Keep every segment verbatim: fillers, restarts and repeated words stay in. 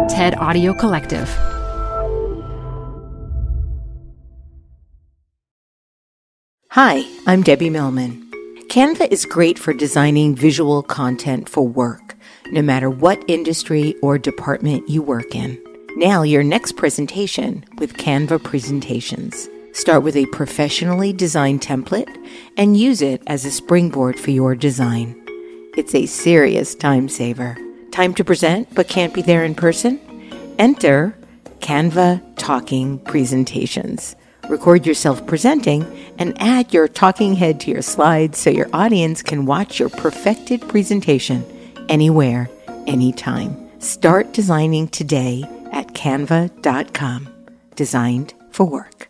TED Audio Collective. Hi, I'm Debbie Millman. Canva is great for designing visual content for work, no matter what industry or department you work in. Nail your next presentation with Canva Presentations. Start with a professionally designed template and use it as a springboard for your design. It's a serious time saver. Time to present but can't be there in person? Enter Canva Talking Presentations. Record yourself presenting and add your talking head to your slides so your audience can watch your perfected presentation anywhere, anytime. Start designing today at canva dot com. Designed for work.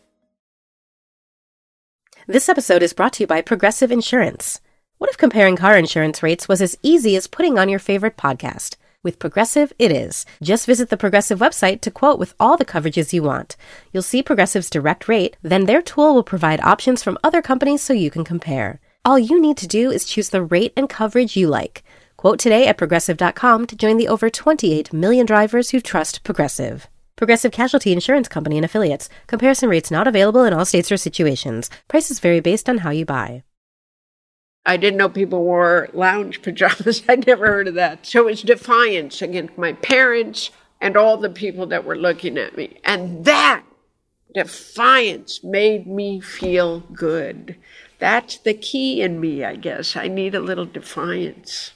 This episode is brought to you by Progressive Insurance. What if comparing car insurance rates was as easy as putting on your favorite podcast? With Progressive, it is. Just visit the Progressive website to quote with all the coverages you want. You'll see Progressive's direct rate, then their tool will provide options from other companies so you can compare. All you need to do is choose the rate and coverage you like. Quote today at progressive dot com to join the over twenty-eight million drivers who trust Progressive. Progressive Casualty Insurance Company and Affiliates. Comparison rates not available in all states or situations. Prices vary based on how you buy. I didn't know people wore lounge pajamas. I'd never heard of that. So it was defiance against my parents and all the people that were looking at me. And that defiance made me feel good. That's the key in me, I guess. I need a little defiance.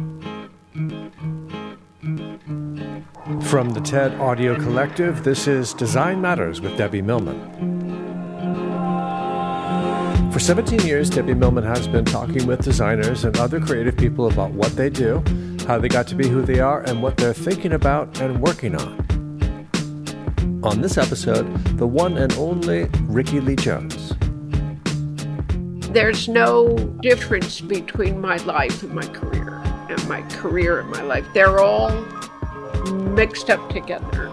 From the TED Audio Collective, this is Design Matters with Debbie Millman. For seventeen years, Debbie Millman has been talking with designers and other creative people about what they do, how they got to be who they are, and what they're thinking about and working on. On this episode, the one and only Rickie Lee Jones. There's no difference between my life and my career, and my career and my life. They're all mixed up together.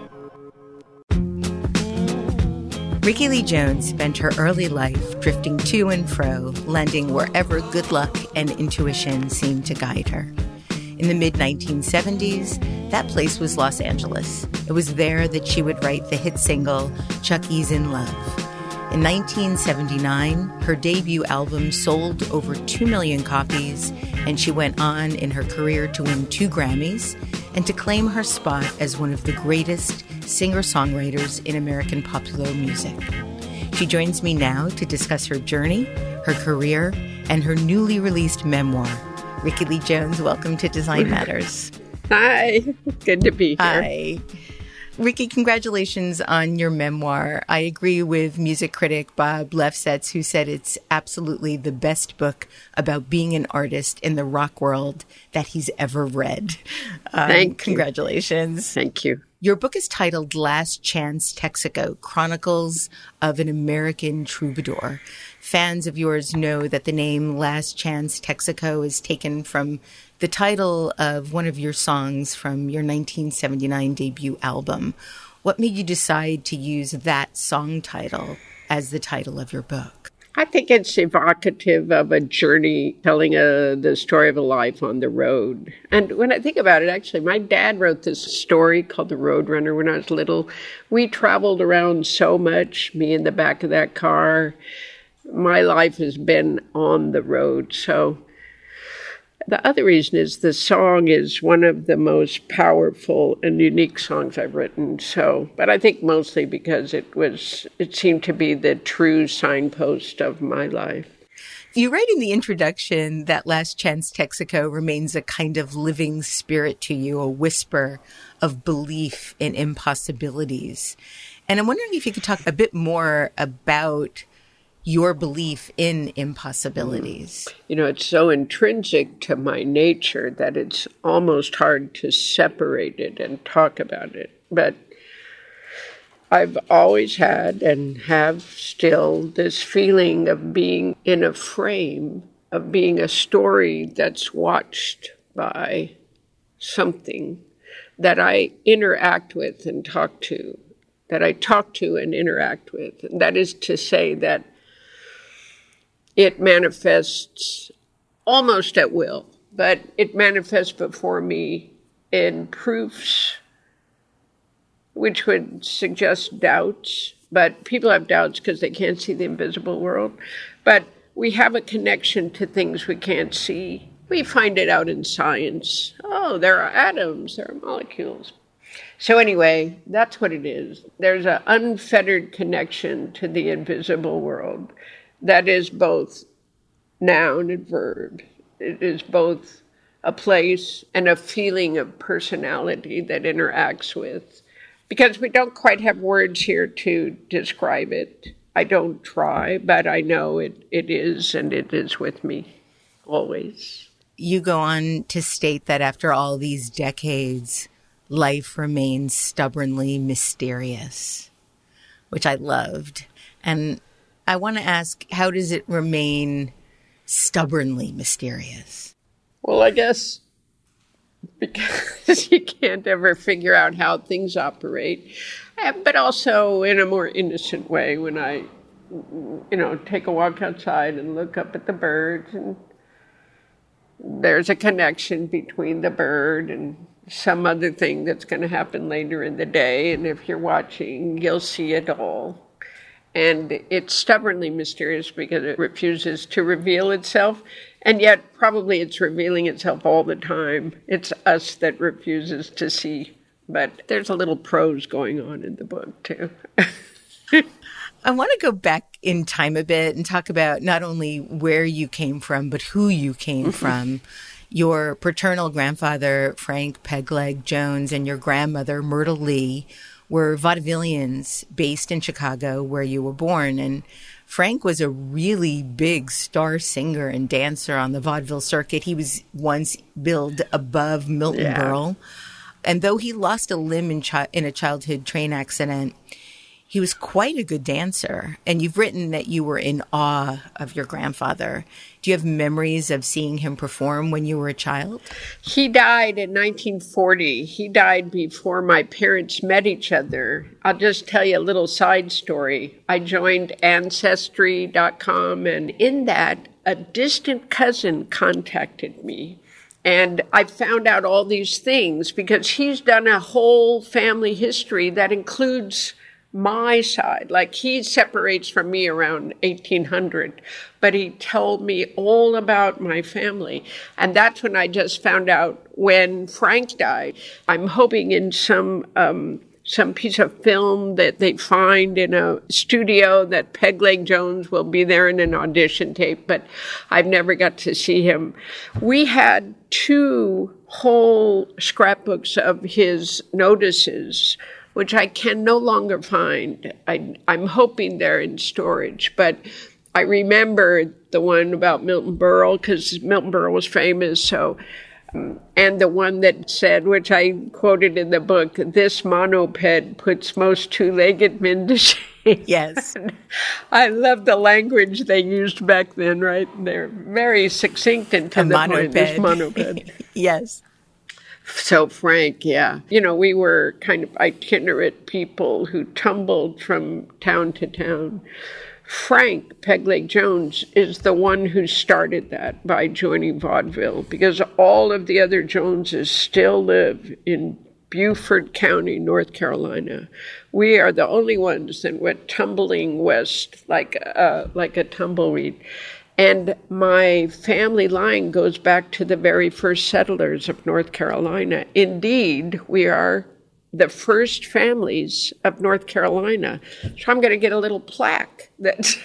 Rickie Lee Jones spent her early life drifting to and fro, landing wherever good luck and intuition seemed to guide her. In the mid nineteen seventies, that place was Los Angeles. It was there that she would write the hit single, Chuck E.'s in Love. In nineteen seventy-nine, her debut album sold over two million copies, and she went on in her career to win two Grammys and to claim her spot as one of the greatest singer-songwriters in American popular music. She joins me now to discuss her journey, her career, and her newly released memoir. Rickie Lee Jones, welcome to Design Matters. Hi, good to be here. Hi. Rickie, congratulations on your memoir. I agree with music critic Bob Lefsetz, who said it's absolutely the best book about being an artist in the rock world that he's ever read. Um, Thank you. Congratulations. Thank you. Your book is titled Last Chance Texaco, Chronicles of an American Troubadour. Fans of yours know that the name Last Chance Texaco is taken from the title of one of your songs from your nineteen seventy-nine debut album. What made you decide to use that song title as the title of your book? I think it's evocative of a journey, telling a, the story of a life on the road. And when I think about it, actually, my dad wrote this story called The Road Runner when I was little. We traveled around so much, me in the back of that car. My life has been on the road. So the other reason is the song is one of the most powerful and unique songs I've written. So, but I think mostly because it was, it seemed to be the true signpost of my life. You write in the introduction that Last Chance Texaco remains a kind of living spirit to you, a whisper of belief in impossibilities. And I'm wondering if you could talk a bit more about your belief in impossibilities. You know, it's so intrinsic to my nature that it's almost hard to separate it and talk about it. But I've always had and have still this feeling of being in a frame, of being a story that's watched by something that I interact with and talk to, that I talk to and interact with. And that is to say that it manifests almost at will, but it manifests before me in proofs which would suggest doubts. But people have doubts because they can't see the invisible world. But we have a connection to things we can't see. We find it out in science. Oh, there are atoms, there are molecules. So anyway, that's what it is. There's an unfettered connection to the invisible world that is both noun and verb. It is both a place and a feeling of personality that interacts with. Because we don't quite have words here to describe it. I don't try, but I know it, it is, and it is with me always. You go on to state that after all these decades, life remains stubbornly mysterious, which I loved. And I want to ask, how does it remain stubbornly mysterious? Well, I guess because you can't ever figure out how things operate, but also in a more innocent way when I, you know, take a walk outside and look up at the birds, and there's a connection between the bird and some other thing that's going to happen later in the day. And if you're watching, you'll see it all. And it's stubbornly mysterious because it refuses to reveal itself. And yet probably it's revealing itself all the time. It's us that refuses to see. But there's a little prose going on in the book, too. I want to go back in time a bit and talk about not only where you came from, but who you came from. Your paternal grandfather, Frank Pegleg Jones, and your grandmother, Myrtle Lee, were vaudevillians based in Chicago, where you were born. And Frank was a really big star singer and dancer on the vaudeville circuit. He was once billed above Milton Yeah. Berle. And though he lost a limb in, chi- in a childhood train accident, he was quite a good dancer. And you've written that you were in awe of your grandfather. Do you have memories of seeing him perform when you were a child? He died in nineteen forty. He died before my parents met each other. I'll just tell you a little side story. I joined Ancestry dot com, and in that, a distant cousin contacted me. And I found out all these things because he's done a whole family history that includes my side. Like, he separates from me around eighteen hundred, but he told me all about my family. And that's when I just found out when Frank died. I'm hoping in some um, some piece of film that they find in a studio that Pegleg Jones will be there in an audition tape, but I've never got to see him. We had two whole scrapbooks of his notices, which I can no longer find. I, I'm hoping they're in storage, but I remember the one about Milton Berle, because Milton Berle was famous, so, um, and the one that said, which I quoted in the book, "This monoped puts most two-legged men to shame." Yes. I love the language they used back then, right? They're very succinct and to A the monoped. point. This monoped. Yes. So Frank, yeah. You know, we were kind of itinerant people who tumbled from town to town. Frank Pegleg Jones is the one who started that by joining vaudeville, because all of the other Joneses still live in Beaufort County, North Carolina. We are the only ones that went tumbling west like a, like a tumbleweed. And my family line goes back to the very first settlers of North Carolina. Indeed, we are the first families of North Carolina. So I'm going to get a little plaque. That,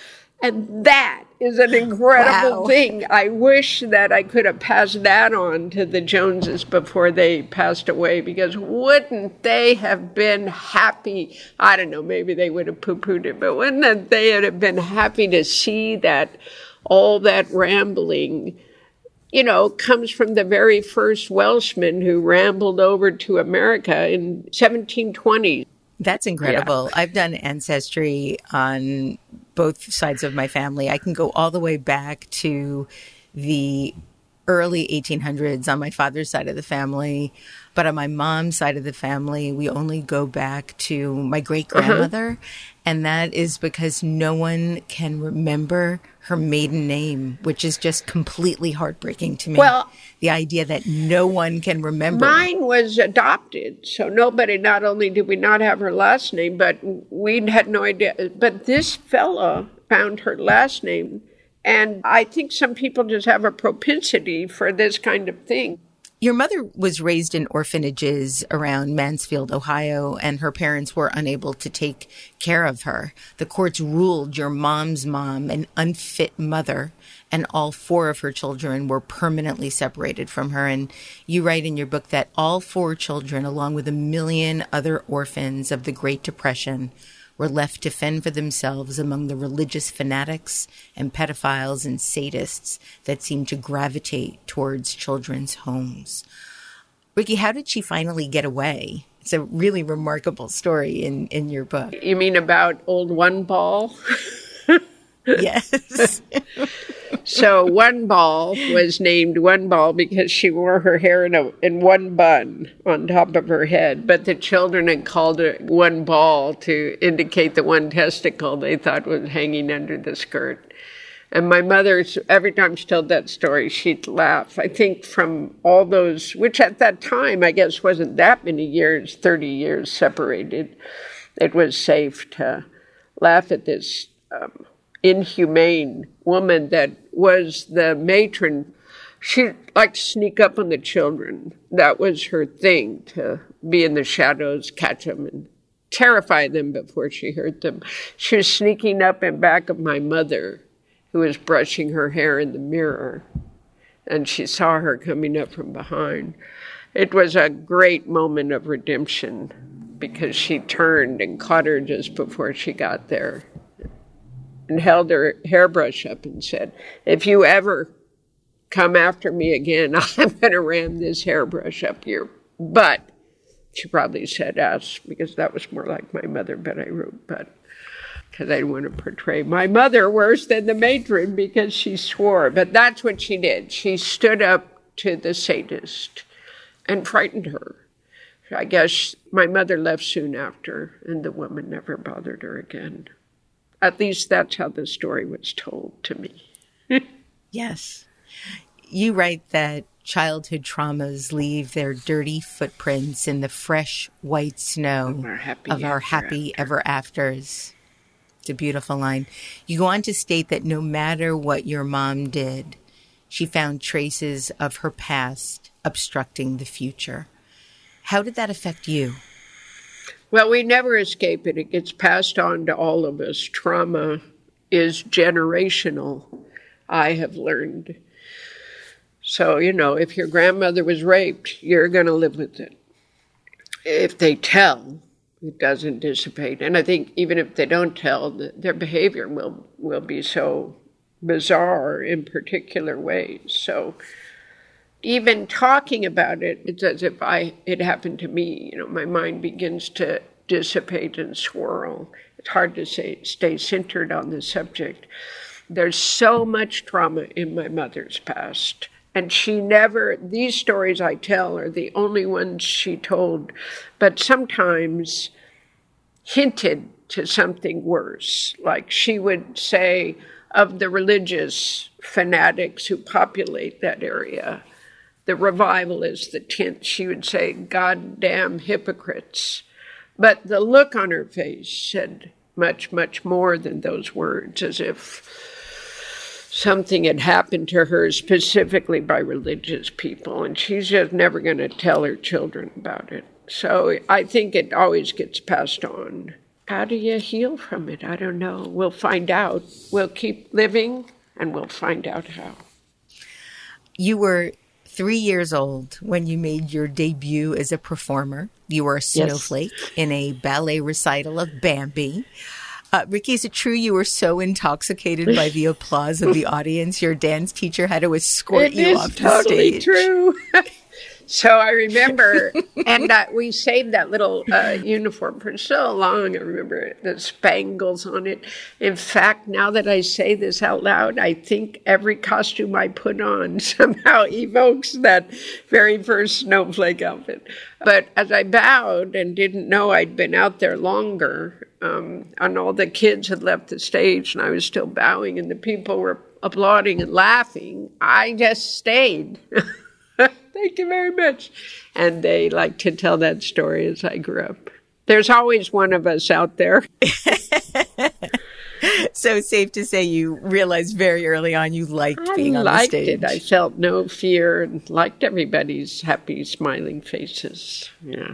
and that is an incredible Wow. thing. I wish that I could have passed that on to the Joneses before they passed away, because wouldn't they have been happy? I don't know, maybe they would have poo-pooed it, but wouldn't they have been happy to see that all that rambling, you know, comes from the very first Welshman who rambled over to America in seventeen twenty. That's incredible. Yeah. I've done Ancestry on both sides of my family. I can go all the way back to the early eighteen hundreds on my father's side of the family. But on my mom's side of the family, we only go back to my great-grandmother. Uh-huh. And that is because no one can remember her maiden name, which is just completely heartbreaking to me. Well, the idea that no one can remember. Mine was adopted. So nobody, not only did we not have her last name, but we had no idea. But this fella found her last name. And I think some people just have a propensity for this kind of thing. Your mother was raised in orphanages around Mansfield, Ohio, and her parents were unable to take care of her. The courts ruled your mom's mom an unfit mother, and all four of her children were permanently separated from her. And you write in your book that all four children, along with a million other orphans of the Great Depression, were left to fend for themselves among the religious fanatics and pedophiles and sadists that seem to gravitate towards children's homes. Ricky, how did she finally get away? It's a really remarkable story in, in your book. You mean about old One Ball? Yes. So One Ball was named One Ball because she wore her hair in, a, in one bun on top of her head. But the children had called it One Ball to indicate the one testicle they thought was hanging under the skirt. And my mother, every time she told that story, she'd laugh. I think from all those, which at that time, I guess, wasn't that many years, thirty years separated, it was safe to laugh at this um, inhumane woman that was the matron. She liked to sneak up on the children. That was her thing, to be in the shadows, catch them, and terrify them before she hurt them. She was sneaking up in back of my mother, who was brushing her hair in the mirror, and she saw her coming up from behind. It was a great moment of redemption because she turned and caught her just before she got there and held her hairbrush up and said, "If you ever come after me again, I'm going to ram this hairbrush up your butt." She probably said us because that was more like my mother, but I wrote butt because I didn't want to portray my mother worse than the matron because she swore. But that's what she did. She stood up to the sadist and frightened her. I guess my mother left soon after, and the woman never bothered her again. At least that's how the story was told to me. Yes. You write that childhood traumas leave their dirty footprints in the fresh white snow of our happy, of our ever, happy after. ever afters. It's a beautiful line. You go on to state that no matter what your mom did, she found traces of her past obstructing the future. How did that affect you? Well, we never escape it. It gets passed on to all of us. Trauma is generational, I have learned. So, you know, if your grandmother was raped, you're going to live with it. If they tell, it doesn't dissipate. And I think even if they don't tell, their behavior will, will be so bizarre in particular ways. So even talking about it, it's as if I it happened to me. You know, my mind begins to dissipate and swirl. It's hard to say, stay centered on the subject. There's so much trauma in my mother's past. And she never, these stories I tell are the only ones she told, but sometimes hinted to something worse. Like she would say of the religious fanatics who populate that area, the revivalists, the tenth, she would say, "Goddamn hypocrites." But the look on her face said much, much more than those words, as if something had happened to her specifically by religious people, and she's just never going to tell her children about it. So I think it always gets passed on. How do you heal from it? I don't know. We'll find out. We'll keep living, and we'll find out how. You were three years old when you made your debut as a performer. You were a snowflake yes. in a ballet recital of Bambi. Uh, Ricky, is it true you were so intoxicated by the applause of the audience, your dance teacher had to escort it you off the totally stage? It is totally true. So I remember, and uh, we saved that little uh, uniform for so long. I remember the spangles on it. In fact, now that I say this out loud, I think every costume I put on somehow evokes that very first snowflake outfit. But as I bowed and didn't know I'd been out there longer, um, and all the kids had left the stage and I was still bowing and the people were applauding and laughing, I just stayed. Thank you very much. And they like to tell that story as I grew up. There's always one of us out there. So safe to say you realized very early on you liked I being on liked the stage. it. I felt no fear and liked everybody's happy, smiling faces. Yeah.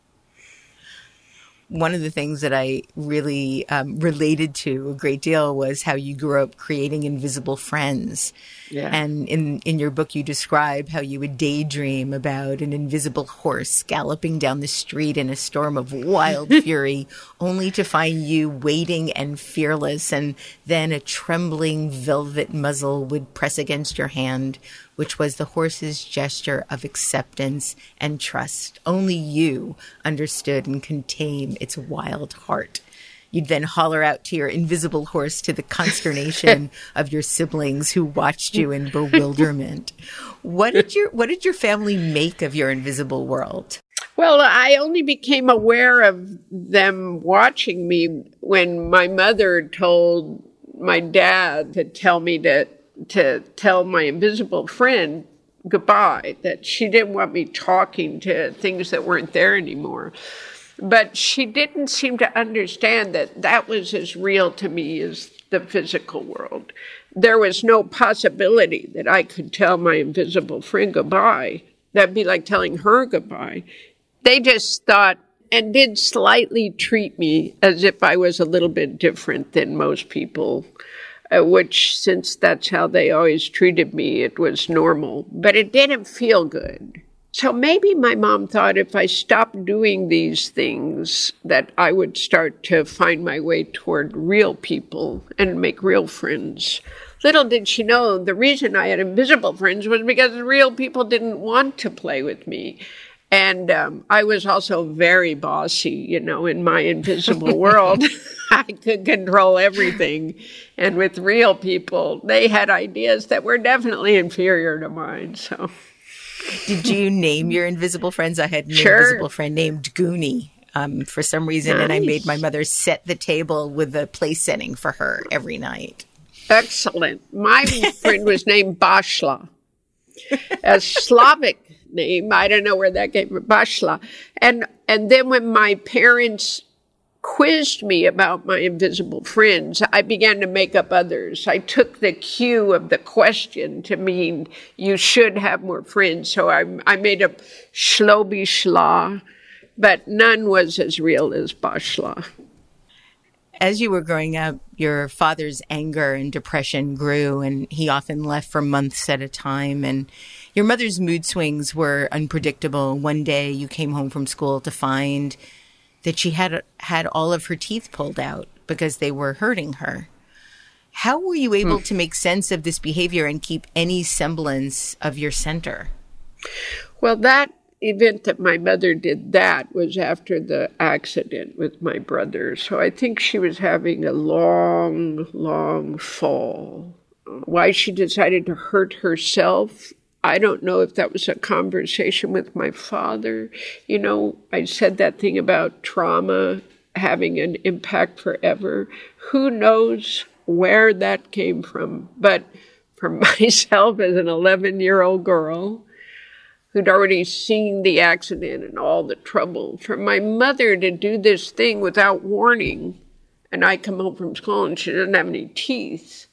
One of the things that I really um, related to a great deal was how you grew up creating invisible friends. Yeah. And in, in your book, you describe how you would daydream about an invisible horse galloping down the street in a storm of wild fury, only to find you waiting and fearless. And then a trembling velvet muzzle would press against your hand, which was the horse's gesture of acceptance and trust. Only you understood and could tame its wild heart. You'd then holler out to your invisible horse to the consternation of your siblings who watched you in bewilderment. What did your what did your family make of your invisible world? Well, I only became aware of them watching me when my mother told my dad to tell me to to tell my invisible friend goodbye, that she didn't want me talking to things that weren't there anymore. But she didn't seem to understand that that was as real to me as the physical world. There was no possibility that I could tell my invisible friend goodbye. That'd be like telling her goodbye. They just thought and did slightly treat me as if I was a little bit different than most people, uh, which, since that's how they always treated me, it was normal. But it didn't feel good. So maybe my mom thought if I stopped doing these things that I would start to find my way toward real people and make real friends. Little did she know the reason I had invisible friends was because real people didn't want to play with me. And um, I was also very bossy, you know, in my invisible world. I could control everything. And with real people, they had ideas that were definitely inferior to mine, so... Did you name your invisible friends? I had an Sure. invisible friend named Goonie um, for some reason, Nice. and I made my mother set the table with the place setting for her every night. Excellent. My friend was named Bashla, a Slavic name. I don't know where that came from, Bashla. And, and then when my parents quizzed me about my invisible friends, I began to make up others. I took the cue of the question to mean you should have more friends. So I, I made up Shlobi Shla, but none was as real as Bashla. As you were growing up, your father's anger and depression grew, and he often left for months at a time. And your mother's mood swings were unpredictable. One day you came home from school to find that she had had all of her teeth pulled out because they were hurting her. How were you able hmm. to make sense of this behavior and keep any semblance of your center? Well, that event that my mother did that was after the accident with my brother. So I think she was having a long, long fall. Why she decided to hurt herself, I don't know if that was a conversation with my father. You know, I said that thing about trauma having an impact forever. Who knows where that came from? But for myself as an eleven-year-old girl who'd already seen the accident and all the trouble, for my mother to do this thing without warning, and I come home from school and she doesn't have any teeth,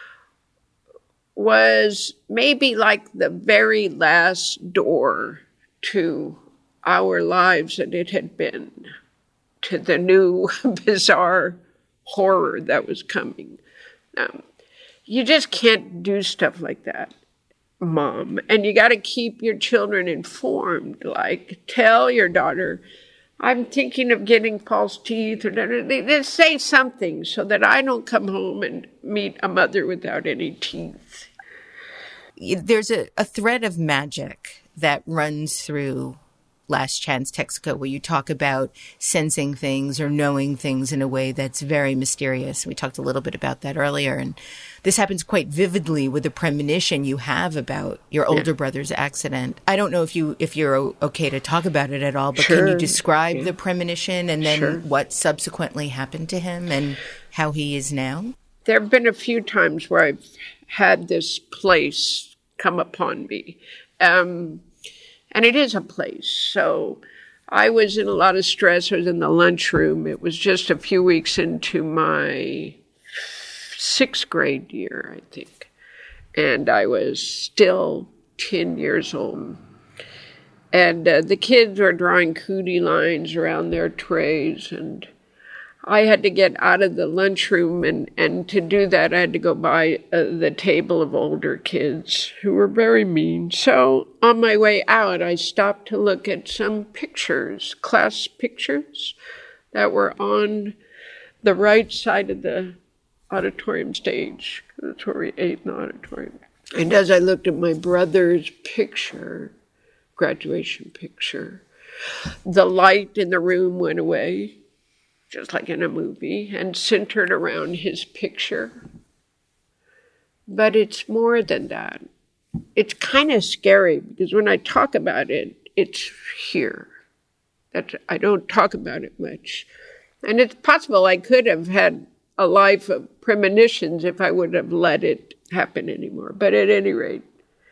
was maybe like the very last door to our lives that it had been, to the new bizarre horror that was coming. Um, you just can't do stuff like that, Mom. And you got to keep your children informed. Like, tell your daughter, I'm thinking of getting false teeth, or just say something so that I don't come home and meet a mother without any teeth. There's a, a thread of magic that runs through Last Chance Texaco, where you talk about sensing things or knowing things in a way that's very mysterious. We talked a little bit about that earlier. And this happens quite vividly with the premonition you have about your older yeah. brother's accident. I don't know if, you, if you're okay to talk about it at all, but sure. can you describe yeah. the premonition and then sure. what subsequently happened to him and how he is now? There have been a few times where I've had this place come upon me. Um, And it is a place. So I was in a lot of stress. I was in the lunchroom. It was just a few weeks into my sixth grade year, I think. And I was still ten years old. And uh, the kids were drawing cootie lines around their trays. And I had to get out of the lunchroom, and, and to do that, I had to go by uh, the table of older kids who were very mean. So on my way out, I stopped to look at some pictures, class pictures, that were on the right side of the auditorium stage. That's where we ate in the auditorium. And as I looked at my brother's picture, graduation picture, the light in the room went away, just like in a movie, and centered around his picture. But it's more than that. It's kind of scary, because when I talk about it, it's here. That I don't talk about it much. And it's possible I could have had a life of premonitions if I would have let it happen anymore. But at any rate,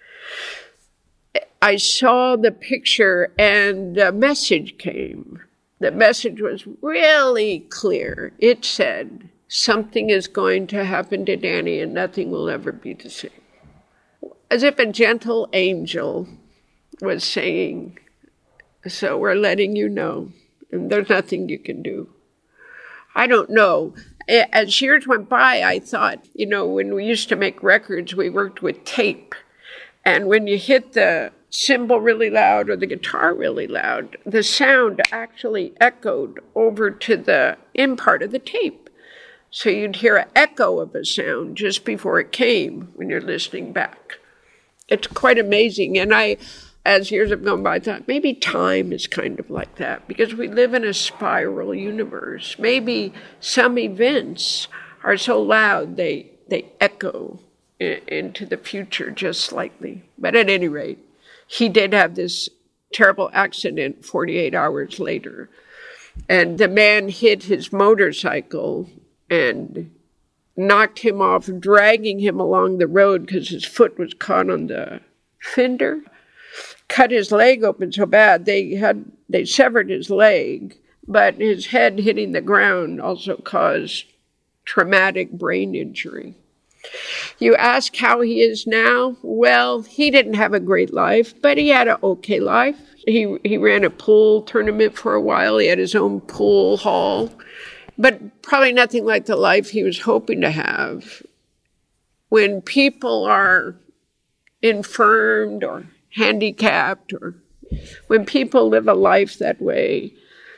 I saw the picture and a message came. The message was really clear. It said, something is going to happen to Danny and nothing will ever be the same. As if a gentle angel was saying, so we're letting you know, and there's nothing you can do. I don't know. As years went by, I thought, you know, when we used to make records, we worked with tape. And when you hit the cymbal really loud or the guitar really loud, the sound actually echoed over to the in part of the tape. So you'd hear an echo of a sound just before it came when you're listening back. It's quite amazing. And I, as years have gone by, I thought maybe time is kind of like that, because we live in a spiral universe. Maybe some events are so loud they, they echo in, into the future just slightly. But at any rate, he did have this terrible accident forty-eight hours later. And the man hit his motorcycle and knocked him off, dragging him along the road because his foot was caught on the fender. Cut his leg open so bad, they had they severed his leg, but his head hitting the ground also caused traumatic brain injury. You ask how he is now? Well, he didn't have a great life, but he had an okay life. He he ran a pool tournament for a while. He had his own pool hall, but probably nothing like the life he was hoping to have. When people are infirmed or handicapped, or when people live a life that way,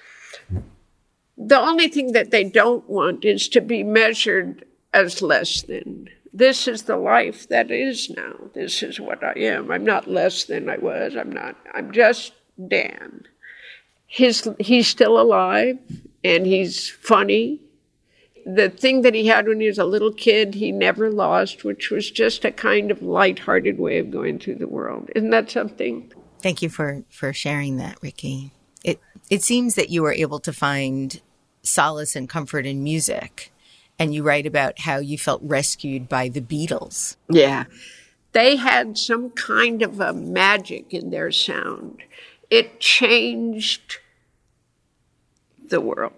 the only thing that they don't want is to be measured as less than. This is the life that is now. This is what I am. I'm not less than I was. I'm not. I'm just Dan. His, he's still alive, and he's funny. The thing that he had when he was a little kid, he never lost, which was just a kind of lighthearted way of going through the world. Isn't that something? Thank you for, for sharing that, Ricky. It it seems that you were able to find solace and comfort in music. And you write about how you felt rescued by the Beatles. Yeah. They had some kind of a magic in their sound. It changed the world.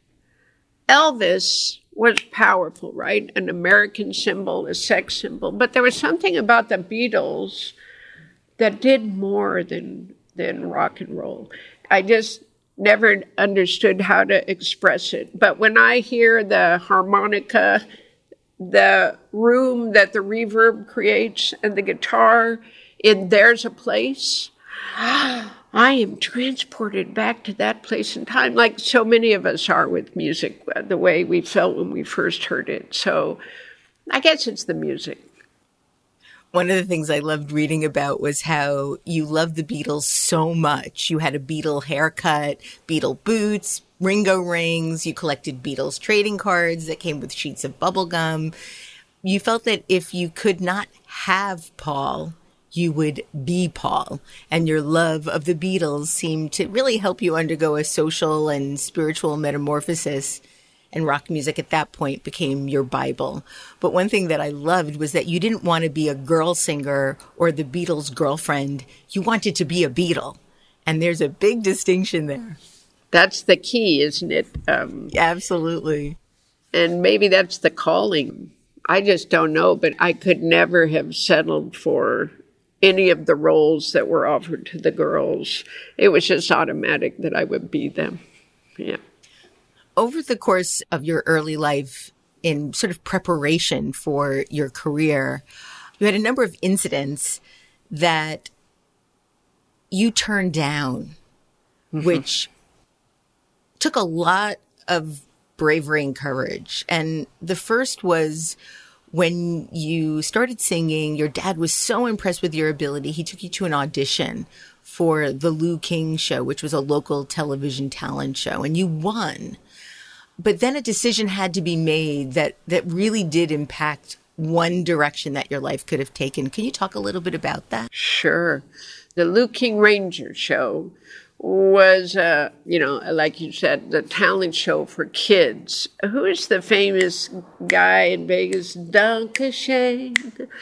Elvis was powerful, right? An American symbol, a sex symbol. But there was something about the Beatles that did more than, than rock and roll. I just never understood how to express it. But when I hear the harmonica, the room that the reverb creates, and the guitar in There's a Place, I am transported back to that place in time, like so many of us are with music, the way we felt when we first heard it. So I guess it's the music. One of the things I loved reading about was how you loved the Beatles so much. You had a Beatle haircut, Beatle boots, Ringo rings. You collected Beatles trading cards that came with sheets of bubble gum. You felt that if you could not have Paul, you would be Paul. And your love of the Beatles seemed to really help you undergo a social and spiritual metamorphosis. And rock music at that point became your Bible. But one thing that I loved was that you didn't want to be a girl singer or the Beatles' girlfriend. You wanted to be a Beatle. And there's a big distinction there. That's the key, isn't it? Um, Absolutely. And maybe that's the calling. I just don't know, but I could never have settled for any of the roles that were offered to the girls. It was just automatic that I would be them. Yeah. Over the course of your early life, in sort of preparation for your career, you had a number of incidents that you turned down, mm-hmm. which took a lot of bravery and courage. And the first was when you started singing, your dad was so impressed with your ability, he took you to an audition for the Lou King Show, which was a local television talent show, and you won. But then a decision had to be made that, that really did impact one direction that your life could have taken. Can you talk a little bit about that? Sure. The Lou King Ranger Show was, uh, you know, like you said, the talent show for kids. Who is the famous guy in Vegas? Duncan Shane.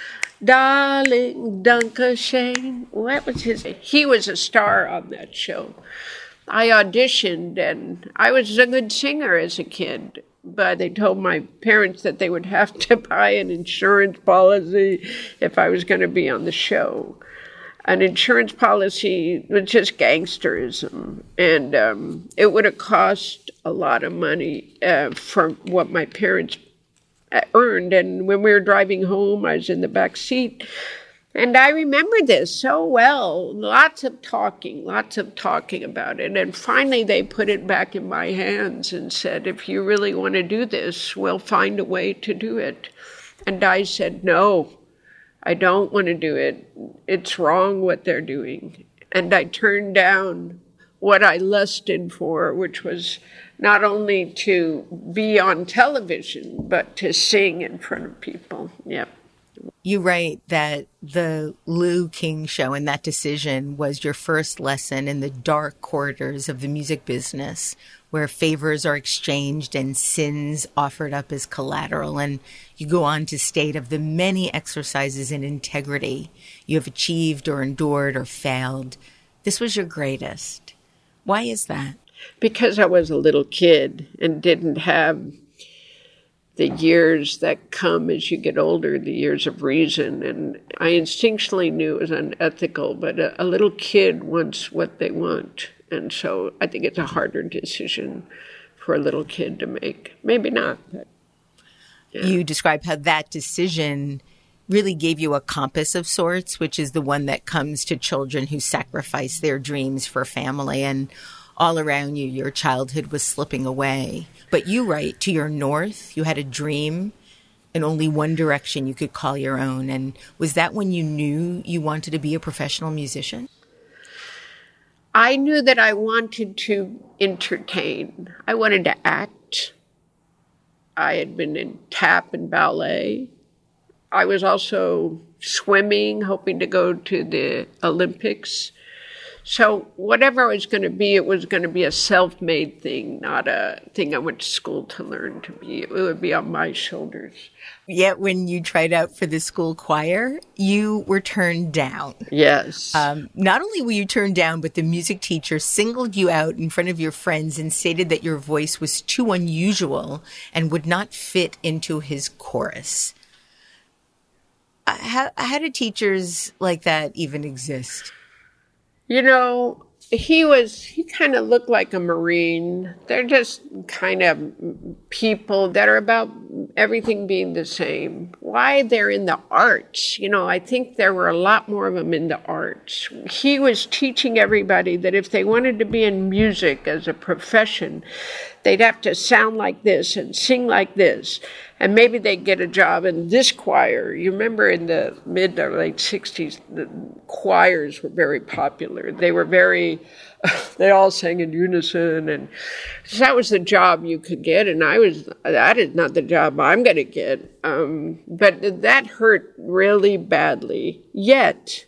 Darling Duncan Shane. What was his name? He was a star on that show. I auditioned, and I was a good singer as a kid, but they told my parents that they would have to buy an insurance policy if I was going to be on the show. An insurance policy was just gangsterism, and um, it would have cost a lot of money uh, for what my parents earned. And when we were driving home, I was in the back seat. And I remember this so well, lots of talking, lots of talking about it. And finally they put it back in my hands and said, if you really want to do this, we'll find a way to do it. And I said, no, I don't want to do it. It's wrong what they're doing. And I turned down what I lusted for, which was not only to be on television, but to sing in front of people. Yep. You write that the Lou King Show and that decision was your first lesson in the dark corridors of the music business, where favors are exchanged and sins offered up as collateral. And you go on to state of the many exercises in integrity you have achieved or endured or failed, this was your greatest. Why is that? Because I was a little kid and didn't have the years that come as you get older, the years of reason. And I instinctually knew it was unethical, but a, a little kid wants what they want. And so I think it's a harder decision for a little kid to make. Maybe not. But, yeah. You describe how that decision really gave you a compass of sorts, which is the one that comes to children who sacrifice their dreams for family. And all around you, your childhood was slipping away. But you write, to your north, you had a dream in only one direction you could call your own. And was that when you knew you wanted to be a professional musician? I knew that I wanted to entertain. I wanted to act. I had been in tap and ballet. I was also swimming, hoping to go to the Olympics. So whatever I was going to be, it was going to be a self-made thing, not a thing I went to school to learn to be. It would be on my shoulders. Yet when you tried out for the school choir, you were turned down. Yes. Um, not only were you turned down, but the music teacher singled you out in front of your friends and stated that your voice was too unusual and would not fit into his chorus. Uh, how, how do teachers like that even exist? You know, he was, he kind of looked like a Marine. They're just kind of people that are about everything being the same. Why they're in the arts? You know, I think there were a lot more of them in the arts. He was teaching everybody that if they wanted to be in music as a profession, they'd have to sound like this and sing like this. And maybe they'd get a job in this choir. You remember in the mid or late sixties, the choirs were very popular. They were very, they all sang in unison. And so that was the job you could get. And I was, that is not the job I'm going to get. Um, but that hurt really badly. Yet,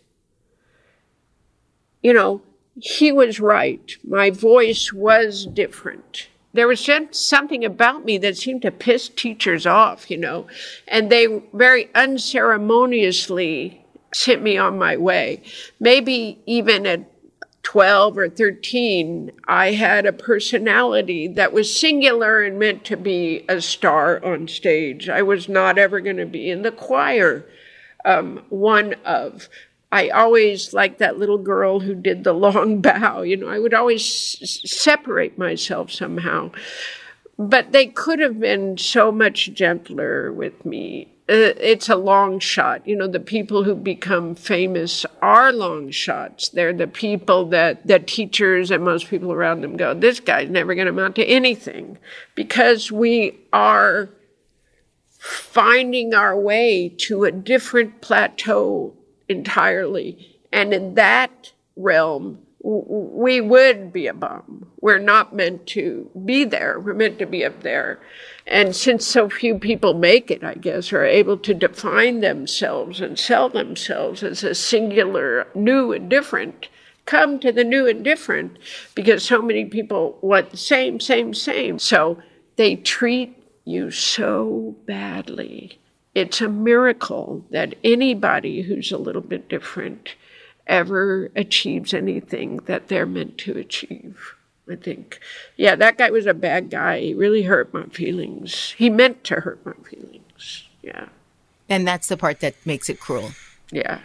you know, he was right. My voice was different. There was just something about me that seemed to piss teachers off, you know, and they very unceremoniously sent me on my way. Maybe even at twelve or thirteen, I had a personality that was singular and meant to be a star on stage. I was not ever going to be in the choir, um, one of. I always, like that little girl who did the long bow, you know, I would always s- separate myself somehow. But they could have been so much gentler with me. Uh, it's a long shot. You know, the people who become famous are long shots. They're the people that, that teachers and most people around them go, this guy's never going to amount to anything. Because we are finding our way to a different plateau entirely. And in that realm, w- we would be a bum. We're not meant to be there. We're meant to be up there. And since so few people make it, I guess, are able to define themselves and sell themselves as a singular new and different, come to the new and different, because so many people want the same, same, same. So they treat you so badly. It's a miracle that anybody who's a little bit different ever achieves anything that they're meant to achieve, I think. Yeah, that guy was a bad guy. He really hurt my feelings. He meant to hurt my feelings. Yeah. And that's the part that makes it cruel. Yeah.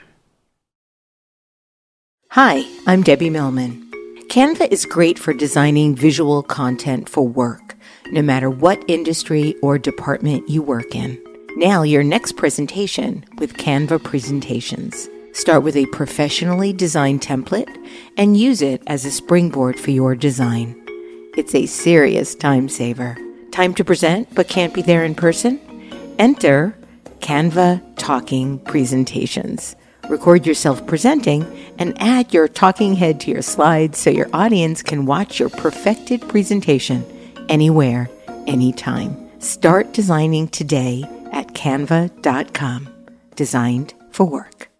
Hi, I'm Debbie Millman. Canva is great for designing visual content for work, no matter what industry or department you work in. Now, your next presentation with Canva Presentations. Start with a professionally designed template and use it as a springboard for your design. It's a serious time saver. Time to present but can't be there in person? Enter Canva Talking Presentations. Record yourself presenting and add your talking head to your slides so your audience can watch your perfected presentation anywhere, anytime. Start designing today at canva dot com. Designed for work.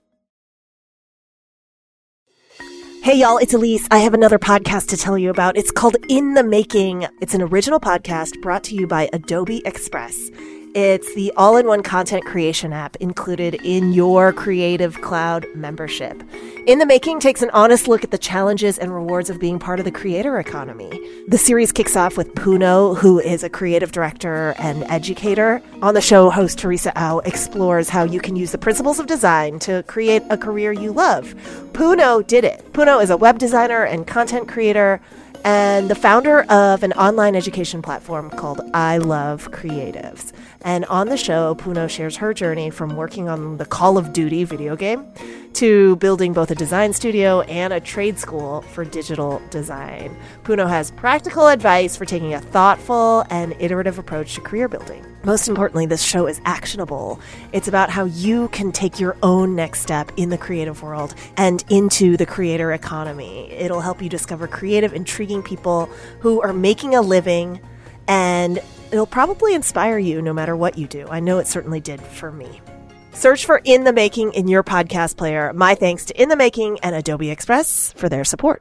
Hey y'all, it's Elise. I have another podcast to tell you about. It's called In the Making. It's an original podcast brought to you by Adobe Express. It's the all-in-one content creation app included in your Creative Cloud membership. In the Making takes an honest look at the challenges and rewards of being part of the creator economy. The series kicks off with Puno, who is a creative director and educator. On the show, host Teresa Au explores how you can use the principles of design to create a career you love. Puno did it. Puno is a web designer and content creator and the founder of an online education platform called I Love Creatives. And on the show, Puno shares her journey from working on the Call of Duty video game to building both a design studio and a trade school for digital design. Puno has practical advice for taking a thoughtful and iterative approach to career building. Most importantly, this show is actionable. It's about how you can take your own next step in the creative world and into the creator economy. It'll help you discover creative, intriguing people who are making a living, and it'll probably inspire you no matter what you do. I know it certainly did for me. Search for In the Making in your podcast player. My thanks to In the Making and Adobe Express for their support.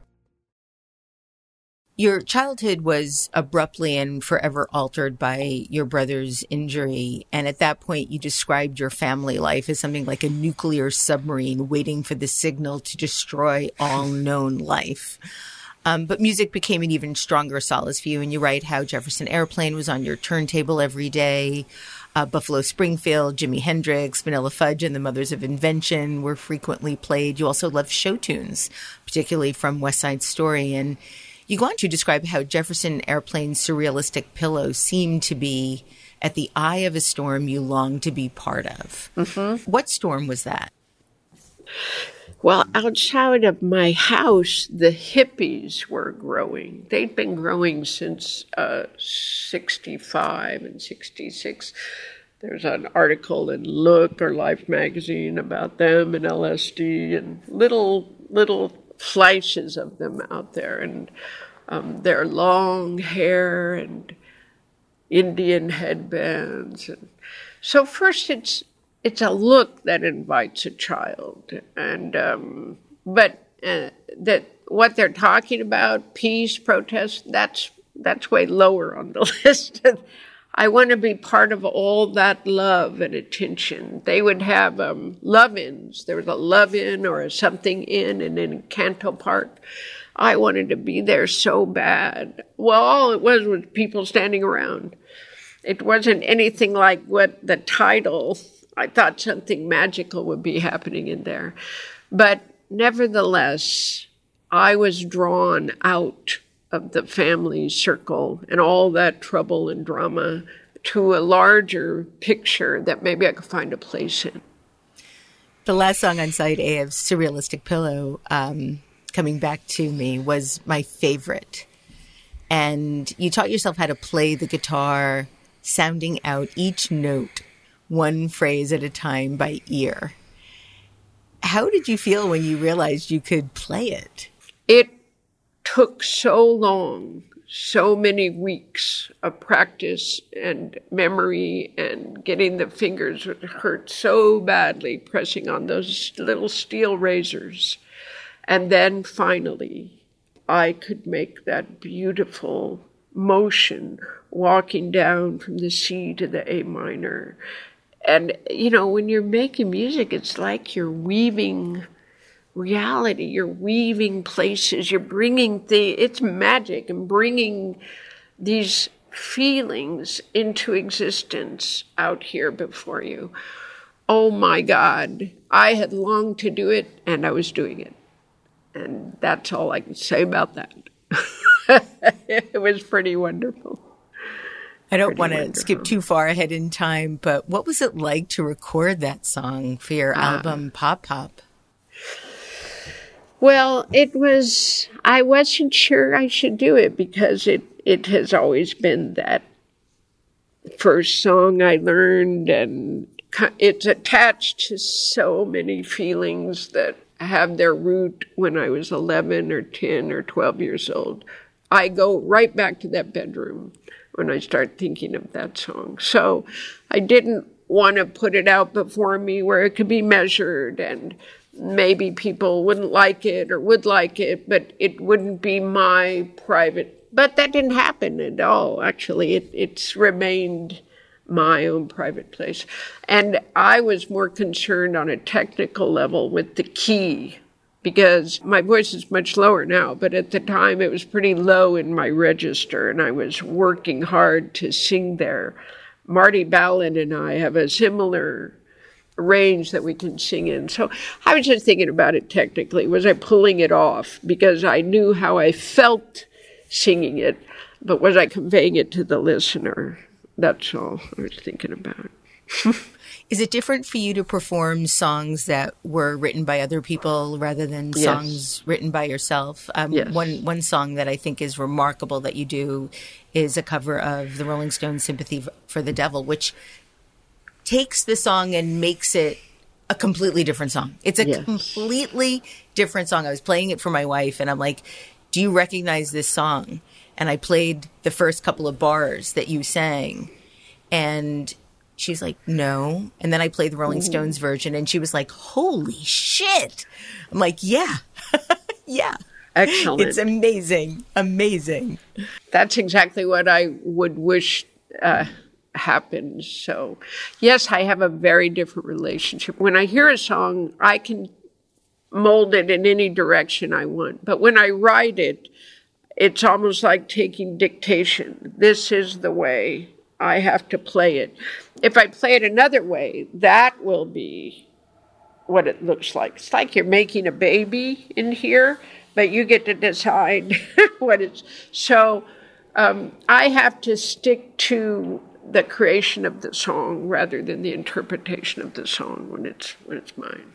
Your childhood was abruptly and forever altered by your brother's injury. And at that point, you described your family life as something like a nuclear submarine waiting for the signal to destroy all known life. Um, but music became an even stronger solace for you. And you write how Jefferson Airplane was on your turntable every day. Uh, Buffalo Springfield, Jimi Hendrix, Vanilla Fudge, and the Mothers of Invention were frequently played. You also loved show tunes, particularly from West Side Story. And you go on to describe how Jefferson Airplane's surrealistic pillow seemed to be at the eye of a storm you long to be part of. Mm-hmm. What storm was that? Well, outside of my house, the hippies were growing. They'd been growing since uh, sixty-five and sixty-six. There's an article in Look or Life magazine about them and L S D and little, little flashes of them out there. And um, their long hair and Indian headbands. And so first it's it's a look that invites a child, and um, but uh, that what they're talking about, peace, protest, that's that's way lower on the list. I want to be part of all that love and attention. They would have um, love-ins. There was a love-in or a something-in, and in Canto Park, I wanted to be there so bad. Well, all it was was people standing around. It wasn't anything like what the title. I thought something magical would be happening in there. But nevertheless, I was drawn out of the family circle and all that trouble and drama to a larger picture that maybe I could find a place in. The last song on side A of Surrealistic Pillow, um, Coming Back to Me, was my favorite. And you taught yourself how to play the guitar, sounding out each note, one phrase at a time by ear. How did you feel when you realized you could play it? It took so long, so many weeks of practice and memory, and getting the fingers would hurt so badly pressing on those little steel razors. And then finally, I could make that beautiful motion walking down from the C to the A minor. And, you know, when you're making music, it's like you're weaving reality, you're weaving places, you're bringing the, it's magic, and bringing these feelings into existence out here before you. Oh my God, I had longed to do it, and I was doing it. And that's all I can say about that. It was pretty wonderful. I don't want to skip too far ahead in time, but what was it like to record that song for your uh, album Pop Pop? Well, it was, I wasn't sure I should do it because it, it has always been that first song I learned, and it's attached to so many feelings that have their root when I was eleven or ten or twelve years old. I go right back to that bedroom when I start thinking of that song. So I didn't want to put it out before me where it could be measured and maybe people wouldn't like it or would like it, but it wouldn't be my private. But that didn't happen at all, actually. It, it's remained my own private place. And I was more concerned on a technical level with the key, because my voice is much lower now, but at the time it was pretty low in my register, and I was working hard to sing there. Marty Ballin and I have a similar range that we can sing in. So I was just thinking about it technically. Was I pulling it off? Because I knew how I felt singing it, but was I conveying it to the listener? That's all I was thinking about. Is it different for you to perform songs that were written by other people rather than Yes. songs written by yourself? Um, Yes. One one song that I think is remarkable that you do is a cover of the Rolling Stones' Sympathy for the Devil, which takes the song and makes it a completely different song. It's a Yes. completely different song. I was playing it for my wife, and I'm like, do you recognize this song? And I played the first couple of bars that you sang, and she's like, no. And then I played the Rolling Stones version, and she was like, holy shit. I'm like, yeah, yeah. Excellent. It's amazing, amazing. That's exactly what I would wish uh, happened. So, yes, I have a very different relationship. When I hear a song, I can mold it in any direction I want. But when I write it, it's almost like taking dictation. This is the way I have to play it. If I play it another way, that will be what it looks like. It's like you're making a baby in here, but you get to decide what it's. So um, I have to stick to the creation of the song rather than the interpretation of the song when it's when it's mine.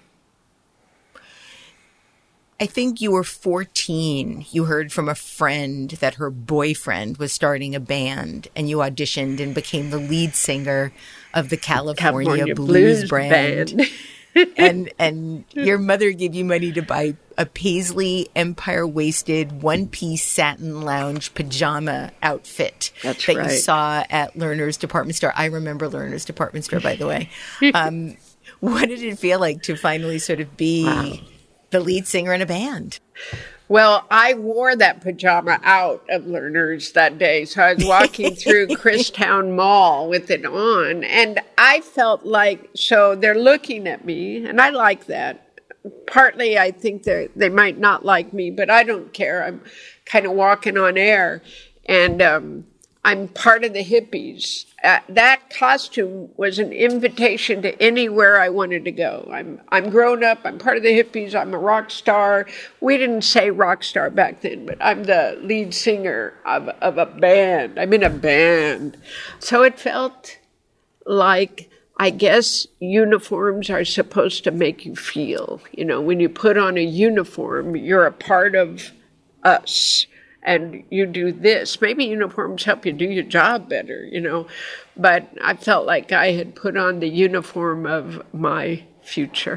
I think you were fourteen. You heard from a friend that her boyfriend was starting a band, and you auditioned and became the lead singer of the California, California Blues, Blues Band. Band. and and your mother gave you money to buy a paisley empire-waisted one-piece satin lounge pajama outfit That's that right. you saw at Lerner's department store. I remember Lerner's department store, by the way. Um, what did it feel like to finally sort of be Wow. the lead singer in a band? Well, I wore that pajama out of Lerner's that day. So I was walking through Christown Mall with it on. And I felt like, so they're looking at me, and I like that. Partly I think they they might not like me, but I don't care. I'm kind of walking on air. And um, I'm part of the hippies. Uh, that costume was an invitation to anywhere I wanted to go. I'm I'm grown up. I'm part of the hippies. I'm a rock star. We didn't say rock star back then, but I'm the lead singer of of a band. I'm in a band. So it felt like, I guess uniforms are supposed to make you feel. You know, when you put on a uniform, you're a part of us. And you do this. Maybe uniforms help you do your job better, you know. But I felt like I had put on the uniform of my future.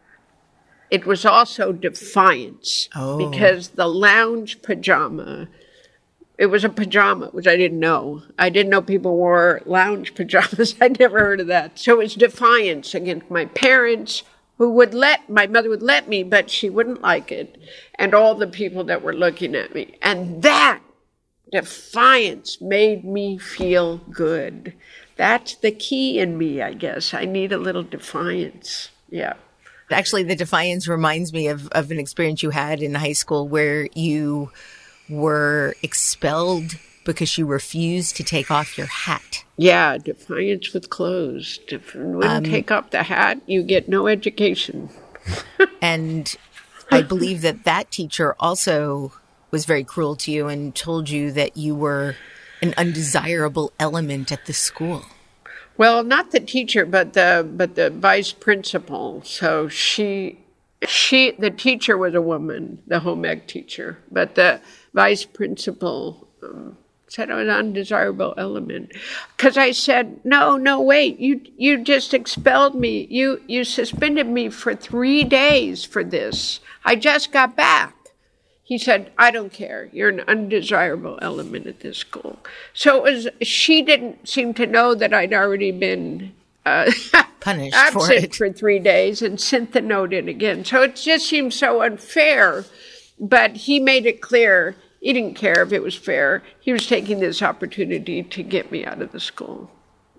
It was also defiance. Oh. Because the lounge pajama, it was a pajama, which I didn't know. I didn't know people wore lounge pajamas. I'd never heard of that. So it was defiance against my parents, who would let, my mother would let me, but she wouldn't like it, and all the people that were looking at me. And that defiance made me feel good. That's the key in me, I guess. I need a little defiance. Yeah. Actually, the defiance reminds me of, of an experience you had in high school where you were expelled because you refused to take off your hat. Yeah, defiance with clothes. If you wouldn't Um, take off the hat, you get no education. And I believe that that teacher also was very cruel to you and told you that you were an undesirable element at the school. Well, not the teacher, but the but the vice principal. So she, she, the teacher was a woman, the home ec teacher, but the vice principal um, said I was an undesirable element. Because I said, no, no, wait, you you just expelled me. You you suspended me for three days for this. I just got back. He said, I don't care. You're an undesirable element at this school. So it was, she didn't seem to know that I'd already been uh, Punished absent for it. for three days and sent the note in again. So it just seemed so unfair. But he made it clear he didn't care if it was fair. He was taking this opportunity to get me out of the school.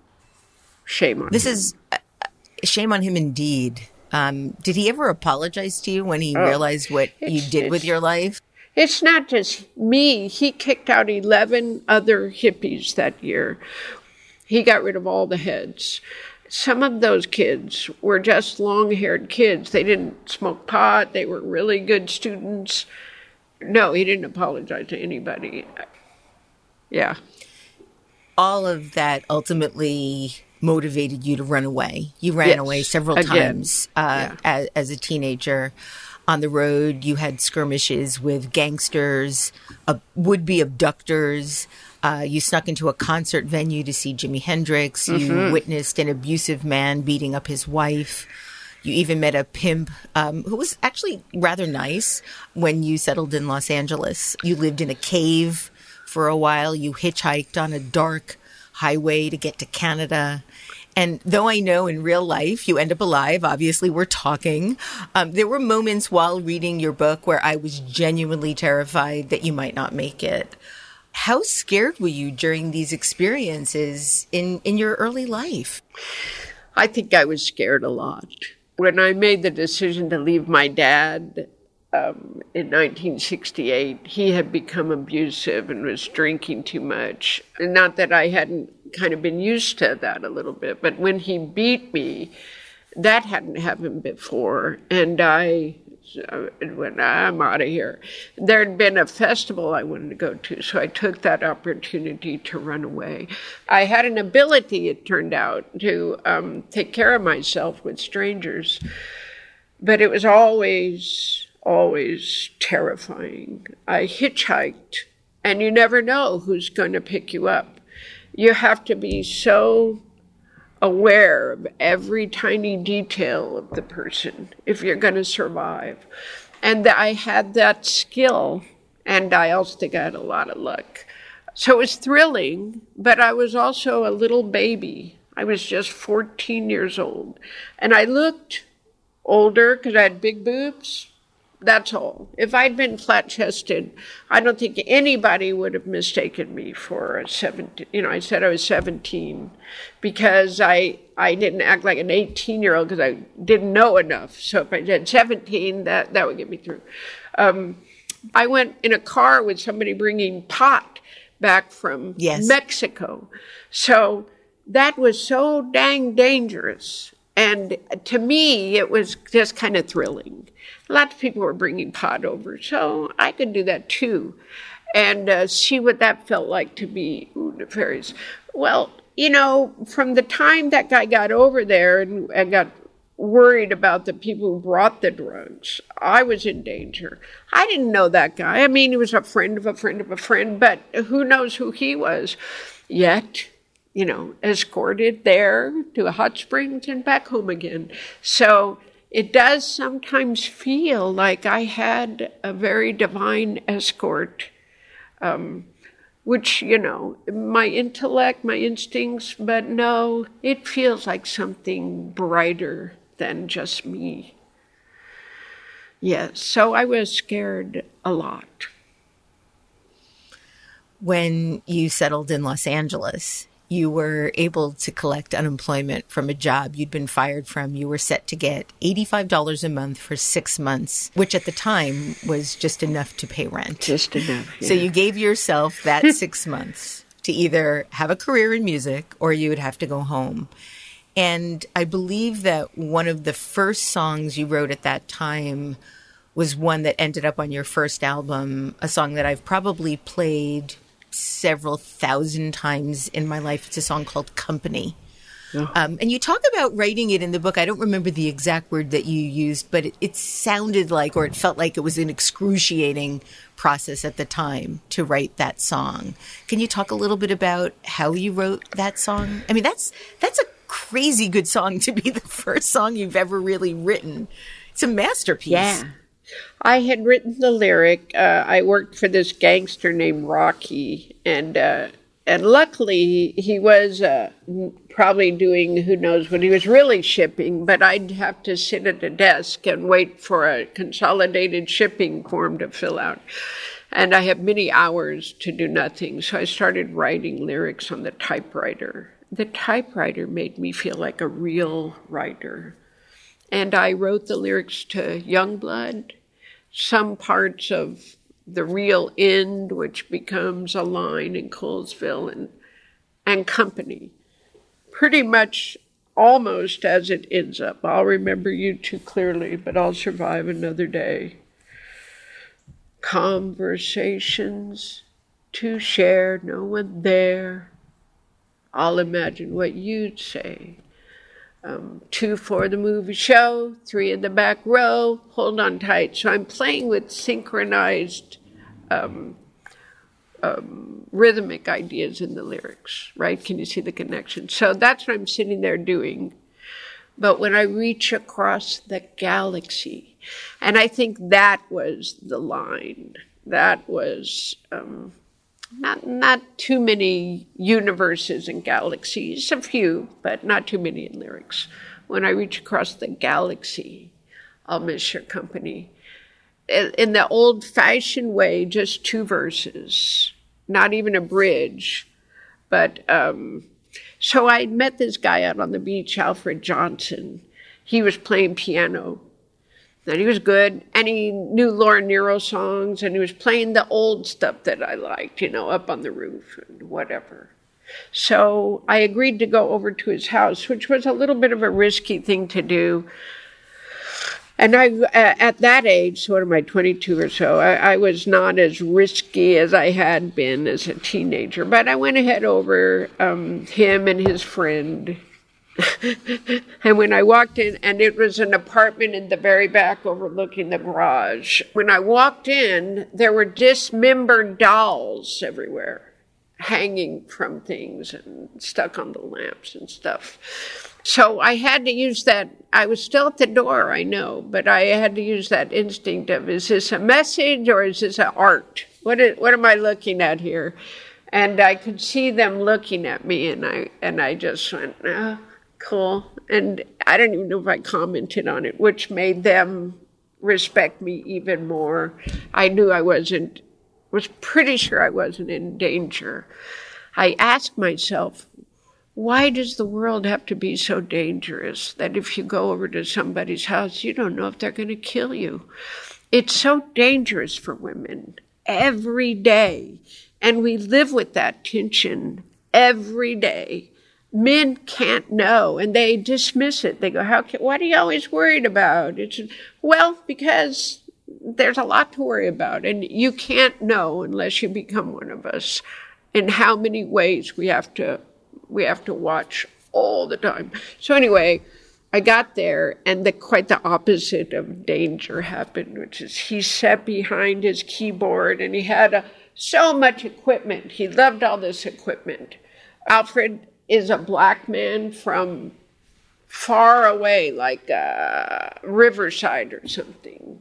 Shame on This him. is uh, shame on him indeed. Um, did he ever apologize to you when he Oh, realized what you it's- did with it's- your life? It's not just me. He kicked out eleven other hippies that year. He got rid of all the heads. Some of those kids were just long-haired kids. They didn't smoke pot. They were really good students. No, he didn't apologize to anybody. Yeah. All of that ultimately motivated you to run away. You ran Yes, away several again. times uh, Yeah. as, as a teenager. On the road, you had skirmishes with gangsters, uh, would-be abductors. Uh, you snuck into a concert venue to see Jimi Hendrix. You Mm-hmm. witnessed an abusive man beating up his wife. You even met a pimp um, who was actually rather nice when you settled in Los Angeles. You lived in a cave for a while. You hitchhiked on a dark highway to get to Canada. And though I know in real life you end up alive, obviously we're talking, um, there were moments while reading your book where I was genuinely terrified that you might not make it. How scared were you during these experiences in, in your early life? I think I was scared a lot. When I made the decision to leave my dad um, in nineteen sixty-eight, he had become abusive and was drinking too much. And not that I hadn't kind of been used to that a little bit, but when he beat me, that hadn't happened before. And I So when I'm out of here. There had been a festival I wanted to go to, so I took that opportunity to run away. I had an ability, it turned out, to um, take care of myself with strangers, but it was always, always terrifying. I hitchhiked, and you never know who's going to pick you up. You have to be so aware of every tiny detail of the person if you're going to survive. And I had that skill, and I also think I had a lot of luck. So it was thrilling, but I was also a little baby. I was just fourteen years old. And I looked older because I had big boobs. That's all. If I'd been flat-chested, I don't think anybody would have mistaken me for a seventeen. You know, I said I was seventeen because I I didn't act like an eighteen-year-old because I didn't know enough. So if I did seventeen, that, that would get me through. Um, I went in a car with somebody bringing pot back from yes. Mexico. So that was so dang dangerous. And to me, it was just kind of thrilling. Lots of people were bringing pot over, so I could do that too, and uh, see what that felt like to be ooh, nefarious. Well, you know, from the time that guy got over there and, and got worried about the people who brought the drugs, I was in danger. I didn't know that guy. I mean, he was a friend of a friend of a friend, but who knows who he was yet. You know, escorted there to Hot Springs and back home again. So it does sometimes feel like I had a very divine escort, um, which, you know, my intellect, my instincts, but no, it feels like something brighter than just me. Yes, so I was scared a lot. When you settled in Los Angeles, you were able to collect unemployment from a job you'd been fired from. You were set to get eighty-five dollars a month for six months, which at the time was just enough to pay rent. Just enough. Yeah. So you gave yourself that six months to either have a career in music or you would have to go home. And I believe that one of the first songs you wrote at that time was one that ended up on your first album, a song that I've probably played several thousand times in my life. It's a song called Company. Yeah. Um, and you talk about writing it in the book. I don't remember the exact word that you used, but it, it sounded like, or it felt like it was an excruciating process at the time to write that song. Can you talk a little bit about how you wrote that song? I mean, that's that's a crazy good song to be the first song you've ever really written. It's a masterpiece. Yeah. I had written the lyric. Uh, I worked for this gangster named Rocky, and uh, and luckily he was uh, probably doing who knows what he was really shipping, but I'd have to sit at a desk and wait for a consolidated shipping form to fill out. And I had many hours to do nothing, so I started writing lyrics on the typewriter. The typewriter made me feel like a real writer. And I wrote the lyrics to Youngblood, some parts of The Real End, which becomes a line in Colesville, and, and Company. Pretty much almost as it ends up. I'll remember you too clearly, but I'll survive another day. Conversations to share, no one there. I'll imagine what you'd say. Um, two for the movie show, three in the back row, hold on tight. So I'm playing with synchronized um, um, rhythmic ideas in the lyrics, right? Can you see the connection? So that's what I'm sitting there doing. But when I reach across the galaxy, and I think that was the line, that was... Um, Not not too many universes and galaxies, a few, but not too many in lyrics. When I reach across the galaxy, I'll miss your company. In the old-fashioned way, just two verses, not even a bridge. But um, so I met this guy out on the beach, Alfred Johnson. He was playing piano. And he was good, and he knew Laura Nyro songs, and he was playing the old stuff that I liked, you know, Up on the Roof and whatever. So I agreed to go over to his house, which was a little bit of a risky thing to do. And I, uh, at that age, so what am I, twenty-two or so, I, I was not as risky as I had been as a teenager. But I went ahead over um, him and his friend. And when I walked in, and it was an apartment in the very back overlooking the garage. When I walked in, there were dismembered dolls everywhere, hanging from things and stuck on the lamps and stuff. So I had to use that. I was still at the door, I know, but I had to use that instinct of, is this a message or is this an art? What is, what am I looking at here? And I could see them looking at me, and I and I just went, oh, cool. And I don't even know if I commented on it, which made them respect me even more. I knew I wasn't, was pretty sure I wasn't in danger. I asked myself, why does the world have to be so dangerous that if you go over to somebody's house, you don't know if they're going to kill you? It's so dangerous for women every day. And we live with that tension every day. Men can't know, and they dismiss it. They go, "How can, what are you always worried about?" It's, well, because there's a lot to worry about, and you can't know unless you become one of us in how many ways we have to we have to watch all the time. So anyway, I got there, and the, quite the opposite of danger happened, which is he sat behind his keyboard, and he had a, so much equipment. He loved all this equipment. Alfred is a black man from far away, like uh, Riverside or something.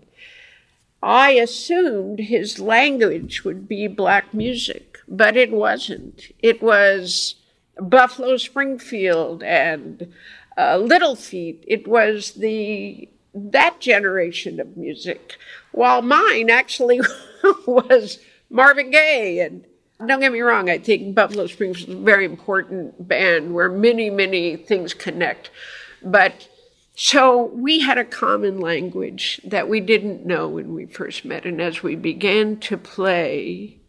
I assumed his language would be black music, but it wasn't. It was Buffalo Springfield and uh, Little Feat. It was the that generation of music, while mine actually was Marvin Gaye. And don't get me wrong, I think Buffalo Springfield is a very important band where many, many things connect. But so we had a common language that we didn't know when we first met. And as we began to play,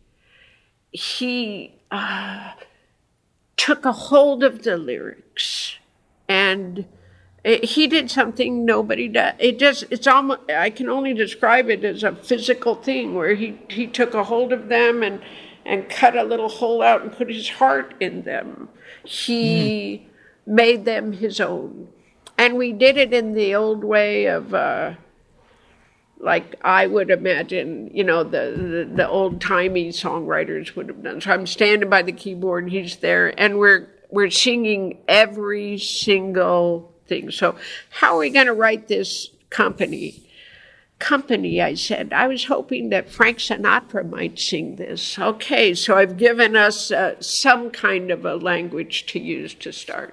he uh, took a hold of the lyrics, and it, he did something nobody does. It just, it's almost, I can only describe it as a physical thing where he, he took a hold of them and, and cut a little hole out and put his heart in them. He mm. made them his own. And we did it in the old way of, uh, like I would imagine, you know, the, the, the old-timey songwriters would have done. So I'm standing by the keyboard, and he's there, and we're we're singing every single thing. So how are we going to write this company? Company, I said. I was hoping that Frank Sinatra might sing this. Okay, so I've given us uh, some kind of a language to use to start.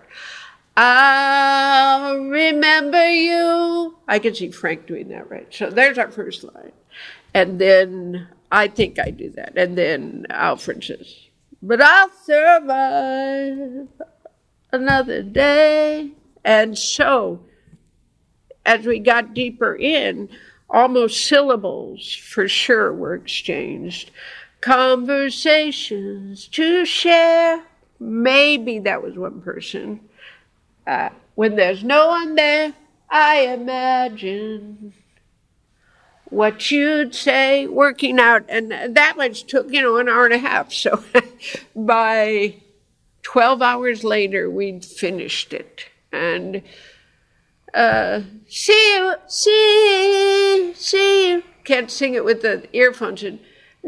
I'll remember you. I can see Frank doing that, right? So there's our first line. And then I think I do that. And then Alfred says, but I'll survive another day. And so as we got deeper in, almost syllables for sure were exchanged. Conversations to share. Maybe that was one person. Uh, when there's no one there, I imagine what you'd say, working out. And that much took, you know, an hour and a half. So by twelve hours later, we'd finished it. And uh, see you, see, see you. Can't sing it with the earphones. And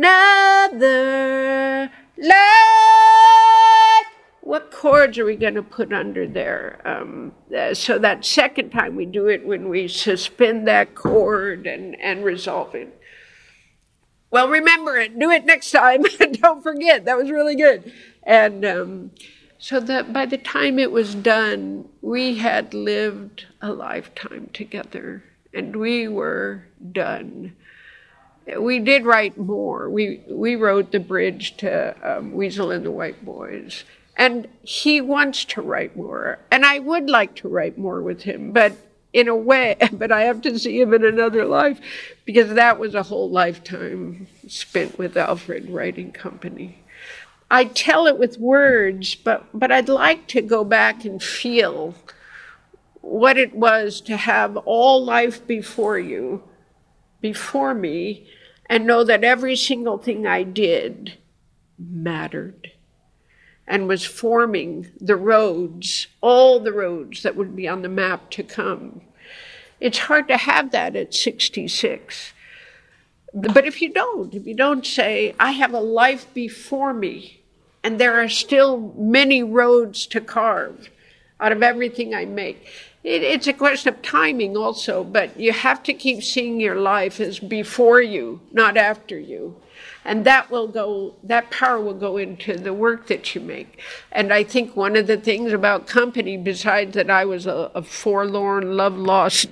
another life. What chords are we going to put under there? Um, uh, so that second time we do it when we suspend that chord and, and resolve it. Well, remember it. Do it next time. Don't forget. That was really good. And um, so that by the time it was done, we had lived a lifetime together, and we were done. We did write more. We we wrote the bridge to um, Weasel and the White Boys. And he wants to write more. And I would like to write more with him, but in a way, but I have to see him in another life, because that was a whole lifetime spent with Alfred writing company. I tell it with words, but, but I'd like to go back and feel what it was to have all life before you, before me, and know that every single thing I did mattered and was forming the roads, all the roads that would be on the map to come. It's hard to have that at sixty-six. But if you don't, if you don't say, I have a life before me, and there are still many roads to carve out of everything I make. It, it's a question of timing also, but you have to keep seeing your life as before you, not after you. And that will go, that power will go into the work that you make. And I think one of the things about company, besides that I was a, a forlorn, love-lost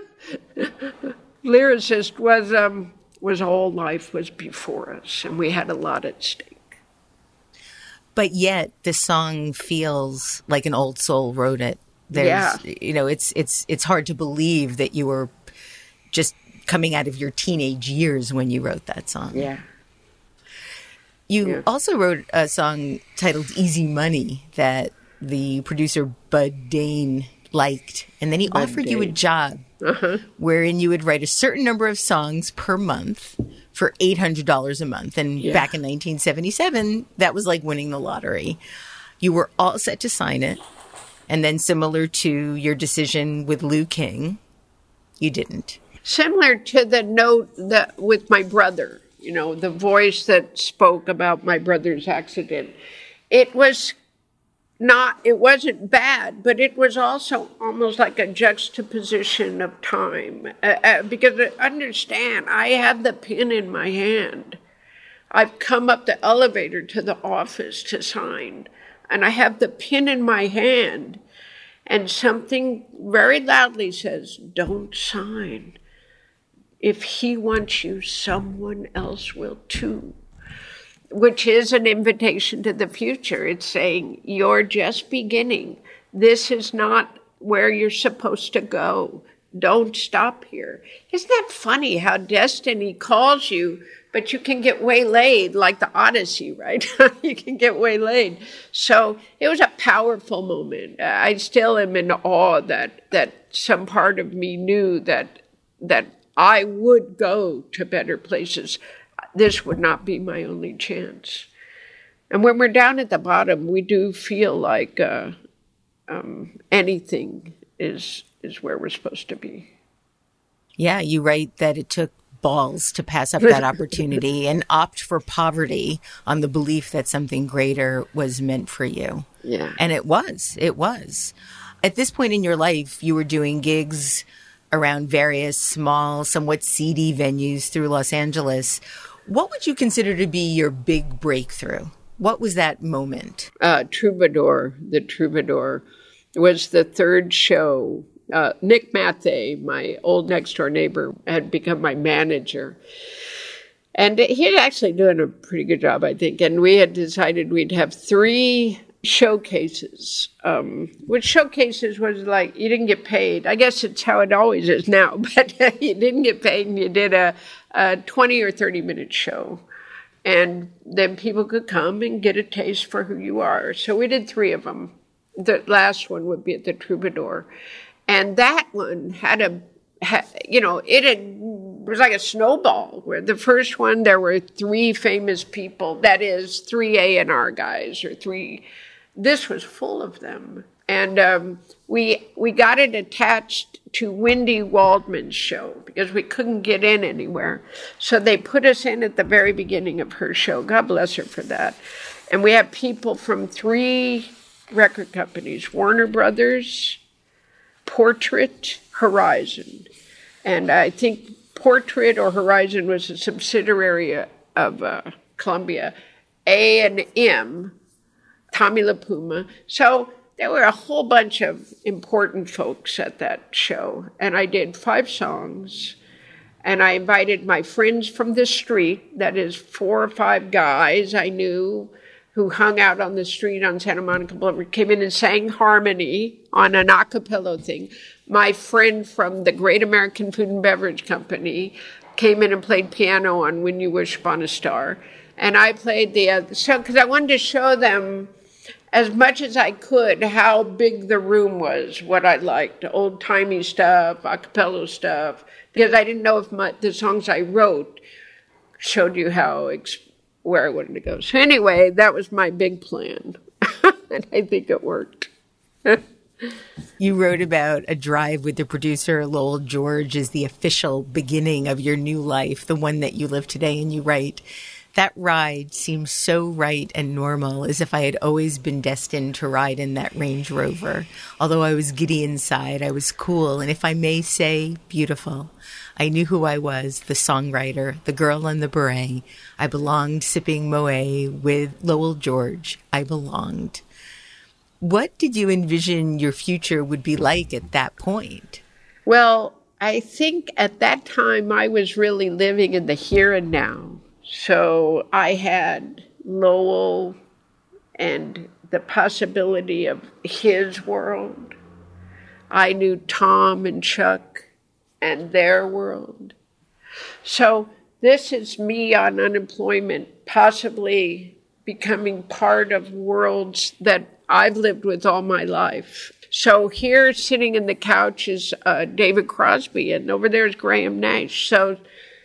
lyricist, was um, was all life was before us, and we had a lot at stake. But yet, this song feels like an old soul wrote it. There's, yeah. You know, it's it's it's hard to believe that you were just coming out of your teenage years when you wrote that song. Yeah. You yeah. also wrote a song titled Easy Money that the producer Bud Dane liked. And then he Bud offered Dane. you a job uh-huh. wherein you would write a certain number of songs per month for eight hundred dollars a month. And yeah. back in nineteen seventy-seven, that was like winning the lottery. You were all set to sign it. And then similar to your decision with Lou King, you didn't. Similar to the note that with my brother, you know, the voice that spoke about my brother's accident. It was not, it wasn't bad, but it was also almost like a juxtaposition of time. Uh, uh, because understand, I had the pen in my hand. I've come up the elevator to the office to sign, and I have the pen in my hand, and something very loudly says, don't sign. If he wants you, someone else will too. Which is an invitation to the future. It's saying, you're just beginning. This is not where you're supposed to go. Don't stop here. Isn't that funny how destiny calls you, but you can get waylaid like the Odyssey, right? You can get waylaid. So it was a powerful moment. I still am in awe that that some part of me knew that that I would go to better places. This would not be my only chance. And when we're down at the bottom, we do feel like uh, um, anything is is where we're supposed to be. Yeah, you write that it took balls to pass up that opportunity and opt for poverty on the belief that something greater was meant for you. Yeah. And it was. It was. At this point in your life, you were doing gigs around various small, somewhat seedy venues through Los Angeles. What would you consider to be your big breakthrough? What was that moment? Uh, Troubadour, the Troubadour, was the third show. Uh, Nick Mathey, my old next-door neighbor, had become my manager. And he had actually done a pretty good job, I think. And we had decided we'd have three showcases, um, which showcases was like you didn't get paid. I guess it's how it always is now, but you didn't get paid and you did a, a twenty or thirty minute show. And then people could come and get a taste for who you are. So we did three of them. The last one would be at the Troubadour. And that one had a, had, you know, it had, it was like a snowball, where the first one, there were three famous people, that is, three A and R guys, or three, this was full of them. And um, we we got it attached to Wendy Waldman's show, because we couldn't get in anywhere. So they put us in at the very beginning of her show. God bless her for that. And we have people from three record companies, Warner Brothers, Portrait, Horizon. And I think Portrait or Horizon was a subsidiary of uh, Columbia. A and M, Tommy LaPuma. So there were a whole bunch of important folks at that show. And I did five songs. And I invited my friends from the street, that is four or five guys I knew who hung out on the street on Santa Monica Boulevard, came in and sang harmony on an a cappella thing. My friend from the Great American Food and Beverage Company came in and played piano on When You Wish Upon a Star. And I played the other, so, because I wanted to show them as much as I could how big the room was, what I liked, old-timey stuff, a cappella stuff, because I didn't know if my, the songs I wrote showed you how where I wanted to go. So anyway, that was my big plan, and I think it worked. You wrote about a drive with the producer, Lowell George, as the official beginning of your new life, the one that you live today, and you write, that ride seems so right and normal, as if I had always been destined to ride in that Range Rover. Although I was giddy inside, I was cool, and if I may say, beautiful. I knew who I was, the songwriter, the girl in the beret. I belonged sipping Moët with Lowell George. I belonged. What did you envision your future would be like at that point? Well, I think at that time I was really living in the here and now. So I had Lowell and the possibility of his world. I knew Tom and Chuck and their world. So this is me on unemployment, possibly becoming part of worlds that I've lived with all my life. So here, sitting in the couch, is uh, David Crosby, and over there is Graham Nash. So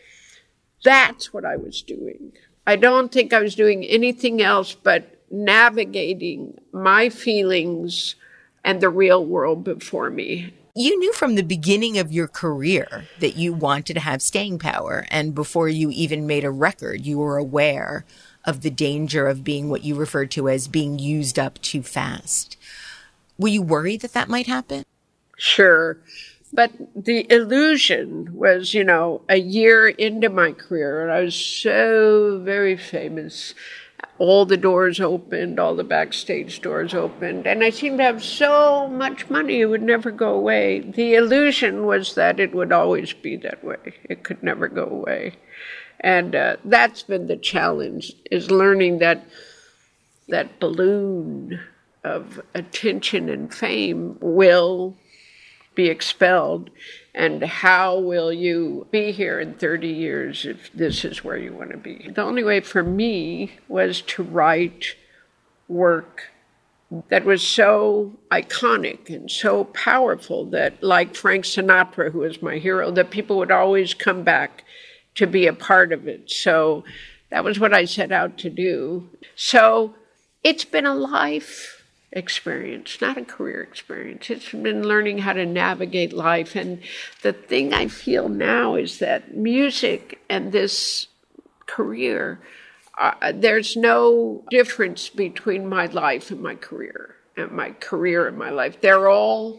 that's what I was doing. I don't think I was doing anything else but navigating my feelings and the real world before me. You knew from the beginning of your career that you wanted to have staying power. And before you even made a record, you were aware of the danger of being what you referred to as being used up too fast. Were you worried that that might happen? Sure. But the illusion was, you know, a year into my career, and I was so very famous. All the doors opened, all the backstage doors opened, and I seemed to have so much money it would never go away. The illusion was that it would always be that way. It could never go away. And uh, that's been the challenge, is learning that that balloon of attention and fame will be expelled. And how will you be here in thirty years if this is where you want to be? The only way for me was to write work that was so iconic and so powerful that, like Frank Sinatra, who was my hero, that people would always come back to be a part of it. So that was what I set out to do. So it's been a life experience, not a career experience. It's been learning how to navigate life. And the thing I feel now is that music and this career, uh, there's no difference between my life and my career, and my career and my life. They're all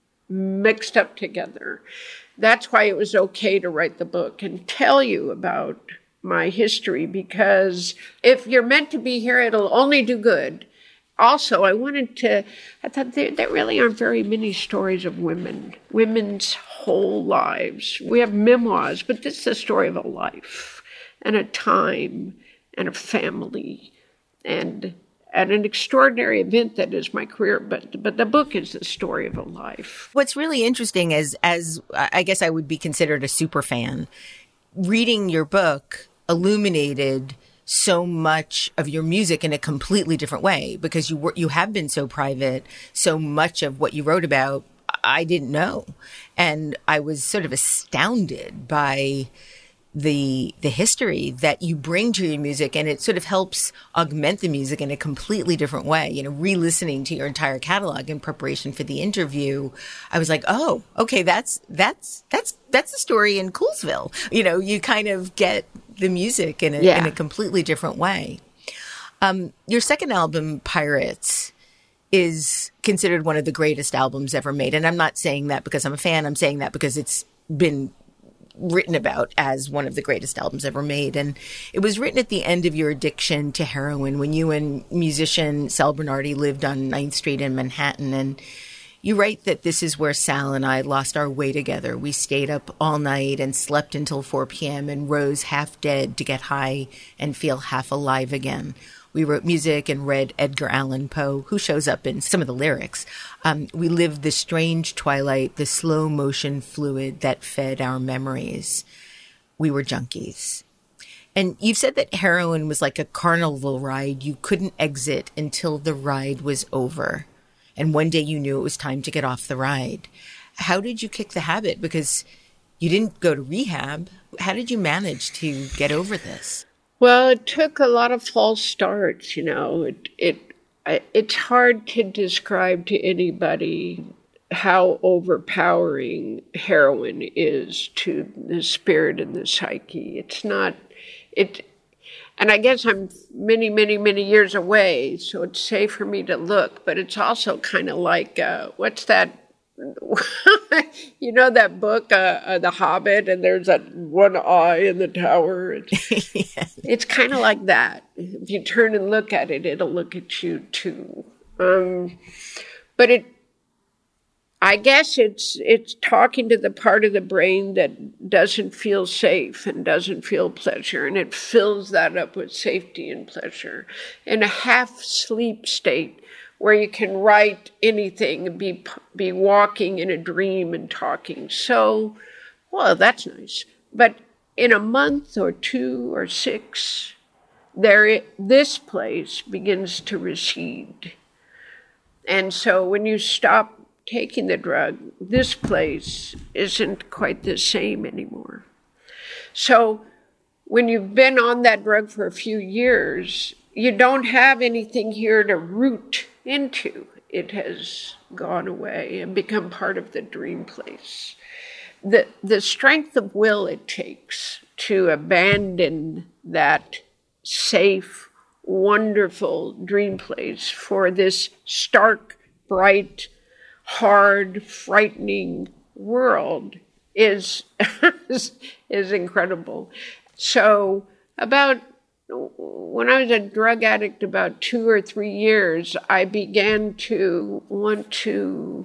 mixed up together. That's why it was okay to write the book and tell you about my history, because if you're meant to be here, it'll only do good. Also, I wanted to, I thought there, there really aren't very many stories of women, women's whole lives. We have memoirs, but this is the story of a life and a time and a family and and an extraordinary event that is my career, but but the book is the story of a life. What's really interesting is, as I guess I would be considered a super fan, reading your book illuminated so much of your music in a completely different way, because you were, you have been so private. So much of what you wrote about, I didn't know. And I was sort of astounded by the the history that you bring to your music, and it sort of helps augment the music in a completely different way. You know, re-listening to your entire catalog in preparation for the interview, I was like, oh, okay, that's that's that's that's the story in Coolsville. You know, you kind of get the music in a, yeah. in a completely different way. Um, your second album, Pirates, is considered one of the greatest albums ever made. And I'm not saying that because I'm a fan. I'm saying that because it's been written about as one of the greatest albums ever made. And it was written at the end of your addiction to heroin, when you and musician Sal Bernardi lived on ninth Street in Manhattan. And you write that this is where Sal and I lost our way together. We stayed up all night and slept until four p.m. and rose half dead to get high and feel half alive again. We wrote music and read Edgar Allan Poe, who shows up in some of the lyrics. Um, we lived the strange twilight, the slow motion fluid that fed our memories. We were junkies. And you've said that heroin was like a carnival ride. You couldn't exit until the ride was over. And one day you knew it was time to get off the ride. How did you kick the habit? Because you didn't go to rehab. How did you manage to get over this? Well, it took a lot of false starts, you know. It, it it's hard to describe to anybody how overpowering heroin is to the spirit and the psyche. It's not, it, and I guess I'm many, many, many years away, so it's safe for me to look, but it's also kind of like, uh, what's that, you know that book, uh, uh, The Hobbit, and there's that one eye in the tower? It's, yes. It's kind of like that. If you turn and look at it, it'll look at you too. Um, but it, I guess it's it's talking to the part of the brain that doesn't feel safe and doesn't feel pleasure, and it fills that up with safety and pleasure in a half-sleep state where you can write anything and be, be walking in a dream and talking. So, well, that's nice. But in a month or two or six, there this place begins to recede. And so when you stop taking the drug, this place isn't quite the same anymore. So when you've been on that drug for a few years, you don't have anything here to root into. It has gone away and become part of the dream place. The, the strength of will it takes to abandon that safe, wonderful dream place for this stark, bright, hard, frightening world is is incredible. So about when I was a drug addict about two or three years, I began to want to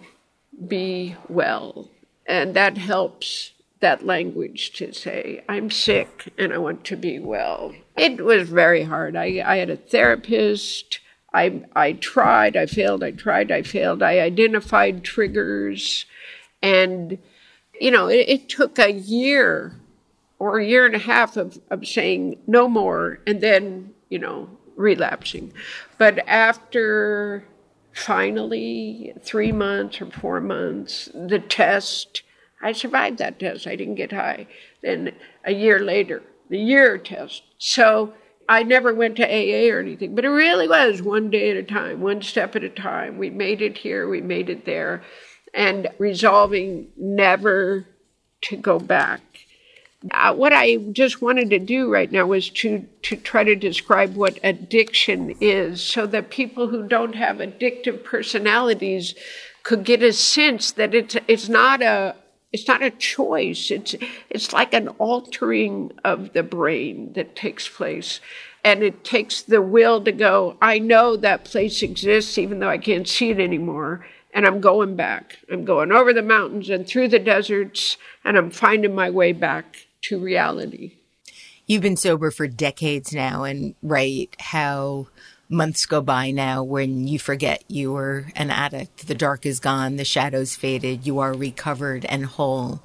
be well. And that helps, that language, to say, I'm sick and I want to be well. It was very hard. I, I had a therapist. I I tried, I failed, I tried, I failed. I identified triggers. And, you know, it, it took a year or a year and a half of, of saying no more and then, you know, relapsing. But after finally three months or four months, the test, I survived that test. I didn't get high. Then a year later, the year test. So I never went to A A or anything, but it really was one day at a time, one step at a time. We made it here, we made it there, and resolving never to go back. Uh, what I just wanted to do right now was to, to try to describe what addiction is so that people who don't have addictive personalities could get a sense that it's it's not a it's not a choice. It's it's like an altering of the brain that takes place. And it takes the will to go, I know that place exists even though I can't see it anymore. And I'm going back. I'm going over the mountains and through the deserts, and I'm finding my way back to reality. You've been sober for decades now, and write how months go by now when you forget you were an addict. The dark is gone, the shadows faded, you are recovered and whole.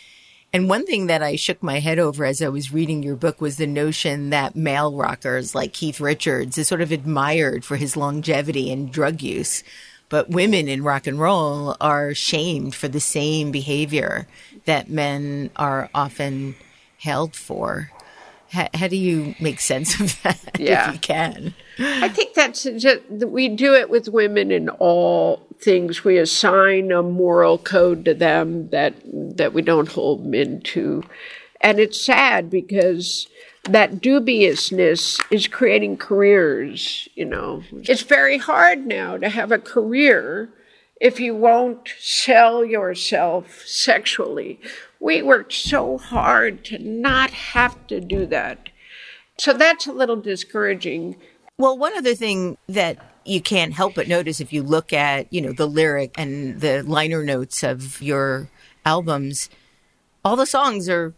And one thing that I shook my head over as I was reading your book was the notion that male rockers like Keith Richards is sort of admired for his longevity and drug use. But women in rock and roll are shamed for the same behavior that men are often held for. How, how do you make sense of that, yeah. if you can? I think that's just, we do it with women in all things. We assign a moral code to them that that we don't hold men to. And it's sad because that dubiousness is creating careers, you know. It's very hard now to have a career if you won't sell yourself sexually. We worked so hard to not have to do that. So that's a little discouraging. Well, one other thing that you can't help but notice if you look at, you know, the lyric and the liner notes of your albums, all the songs are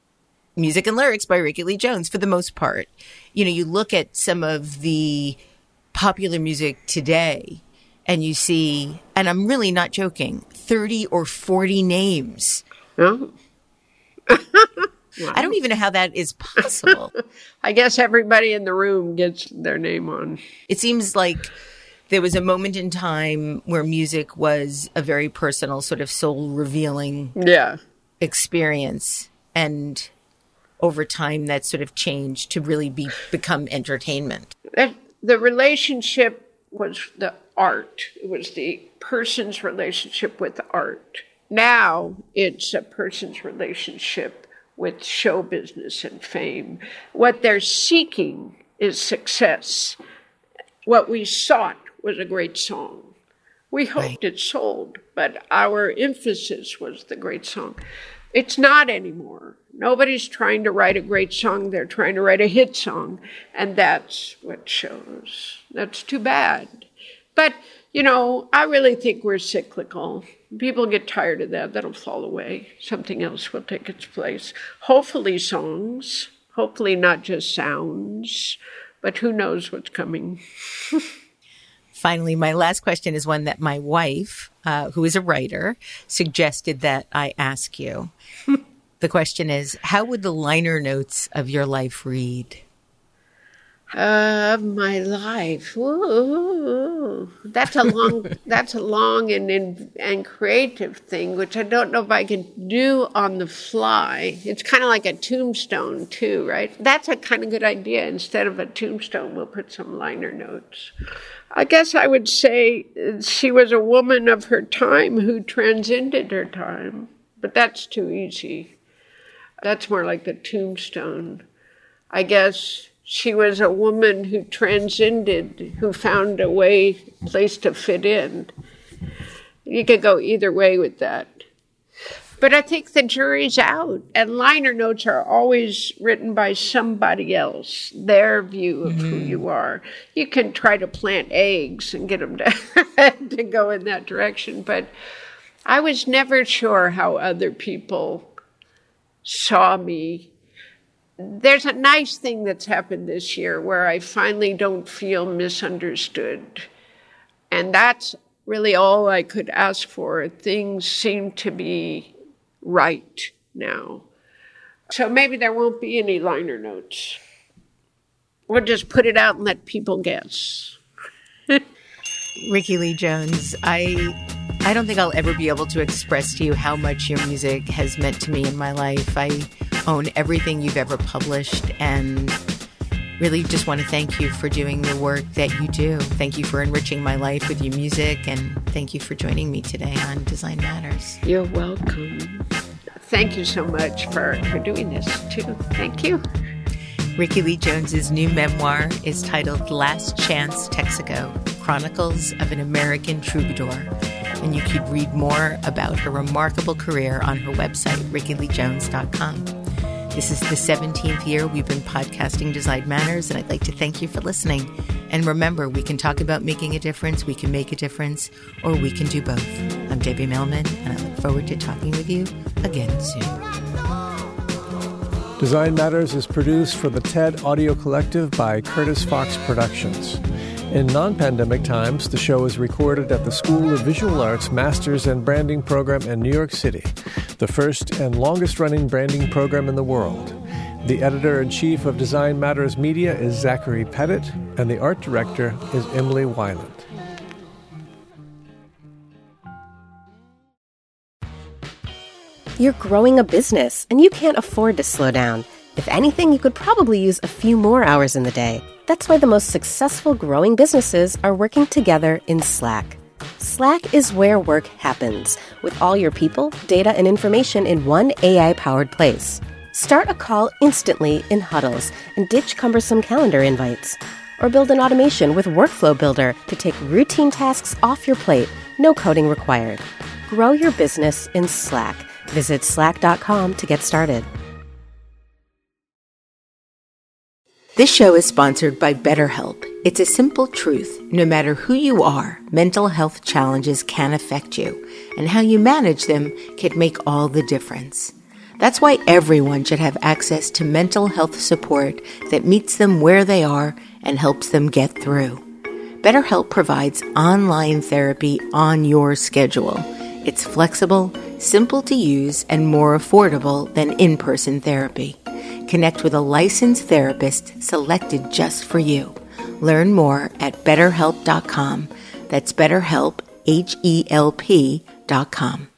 music and lyrics by Rickie Lee Jones for the most part. You know, you look at some of the popular music today and you see, and I'm really not joking, thirty or forty names. Oh. Wow. I don't even know how that is possible. I guess everybody in the room gets their name on. It seems like there was a moment in time where music was a very personal, sort of soul-revealing yeah. experience. And over time, that sort of changed to really be become entertainment. The relationship was the art. It was the person's relationship with the art. Now it's a person's relationship with show business and fame. What they're seeking is success. What we sought was a great song. We hoped right. it sold, but our emphasis was the great song. It's not anymore. Nobody's trying to write a great song. They're trying to write a hit song, and that's what shows. That's too bad. But, you know, I really think we're cyclical. People get tired of that. That'll fall away. Something else will take its place. Hopefully songs. Hopefully not just sounds. But who knows what's coming. Finally, my last question is one that my wife, uh, who is a writer, suggested that I ask you. The question is, how would the liner notes of your life read? Of uh, my life, ooh, that's a long, that's a long and, and and creative thing, which I don't know if I can do on the fly. It's kind of like a tombstone too, right? That's a kind of good idea. Instead of a tombstone, we'll put some liner notes. I guess I would say she was a woman of her time who transcended her time, but that's too easy. That's more like the tombstone. I guess she was a woman who transcended, who found a way, place to fit in. You could go either way with that. But I think the jury's out, and liner notes are always written by somebody else, their view of mm-hmm. who you are. You can try to plant eggs and get them to, to go in that direction, but I was never sure how other people saw me. There's a nice thing that's happened this year where I finally don't feel misunderstood. And that's really all I could ask for. Things seem to be right now. So maybe there won't be any liner notes. We'll just put it out and let people guess. Rickie Lee Jones, I I don't think I'll ever be able to express to you how much your music has meant to me in my life. I own everything you've ever published and really just want to thank you for doing the work that you do. Thank you for enriching my life with your music, and thank you for joining me today on Design Matters. You're welcome. Thank you so much for, for doing this, too. Thank you. Rickie Lee Jones's new memoir is titled Last Chance Texaco, Chronicles of an American Troubadour. And you could read more about her remarkable career on her website, rickie lee jones dot com. This is the seventeenth year we've been podcasting Design Matters, and I'd like to thank you for listening. And remember, we can talk about making a difference, we can make a difference, or we can do both. I'm Debbie Millman, and I look forward to talking with you again soon. Design Matters is produced for the TED Audio Collective by Curtis Fox Productions. In non-pandemic times, the show is recorded at the School of Visual Arts Masters in Branding program in New York City, the first and longest-running branding program in the world. The editor-in-chief of Design Matters Media is Zachary Pettit, and the art director is Emily Weiland. You're growing a business, and you can't afford to slow down. If anything, you could probably use a few more hours in the day. That's why the most successful growing businesses are working together in Slack. Slack is where work happens, with all your people, data, and information in one A I-powered place. Start a call instantly in huddles and ditch cumbersome calendar invites. Or build an automation with Workflow Builder to take routine tasks off your plate, no coding required. Grow your business in Slack. Visit slack dot com to get started. This show is sponsored by BetterHelp. It's a simple truth. No matter who you are, mental health challenges can affect you, and how you manage them can make all the difference. That's why everyone should have access to mental health support that meets them where they are and helps them get through. BetterHelp provides online therapy on your schedule. It's flexible, simple to use, and more affordable than in-person therapy. Connect with a licensed therapist selected just for you. Learn more at better help dot com. That's BetterHelp, H E L P dot com.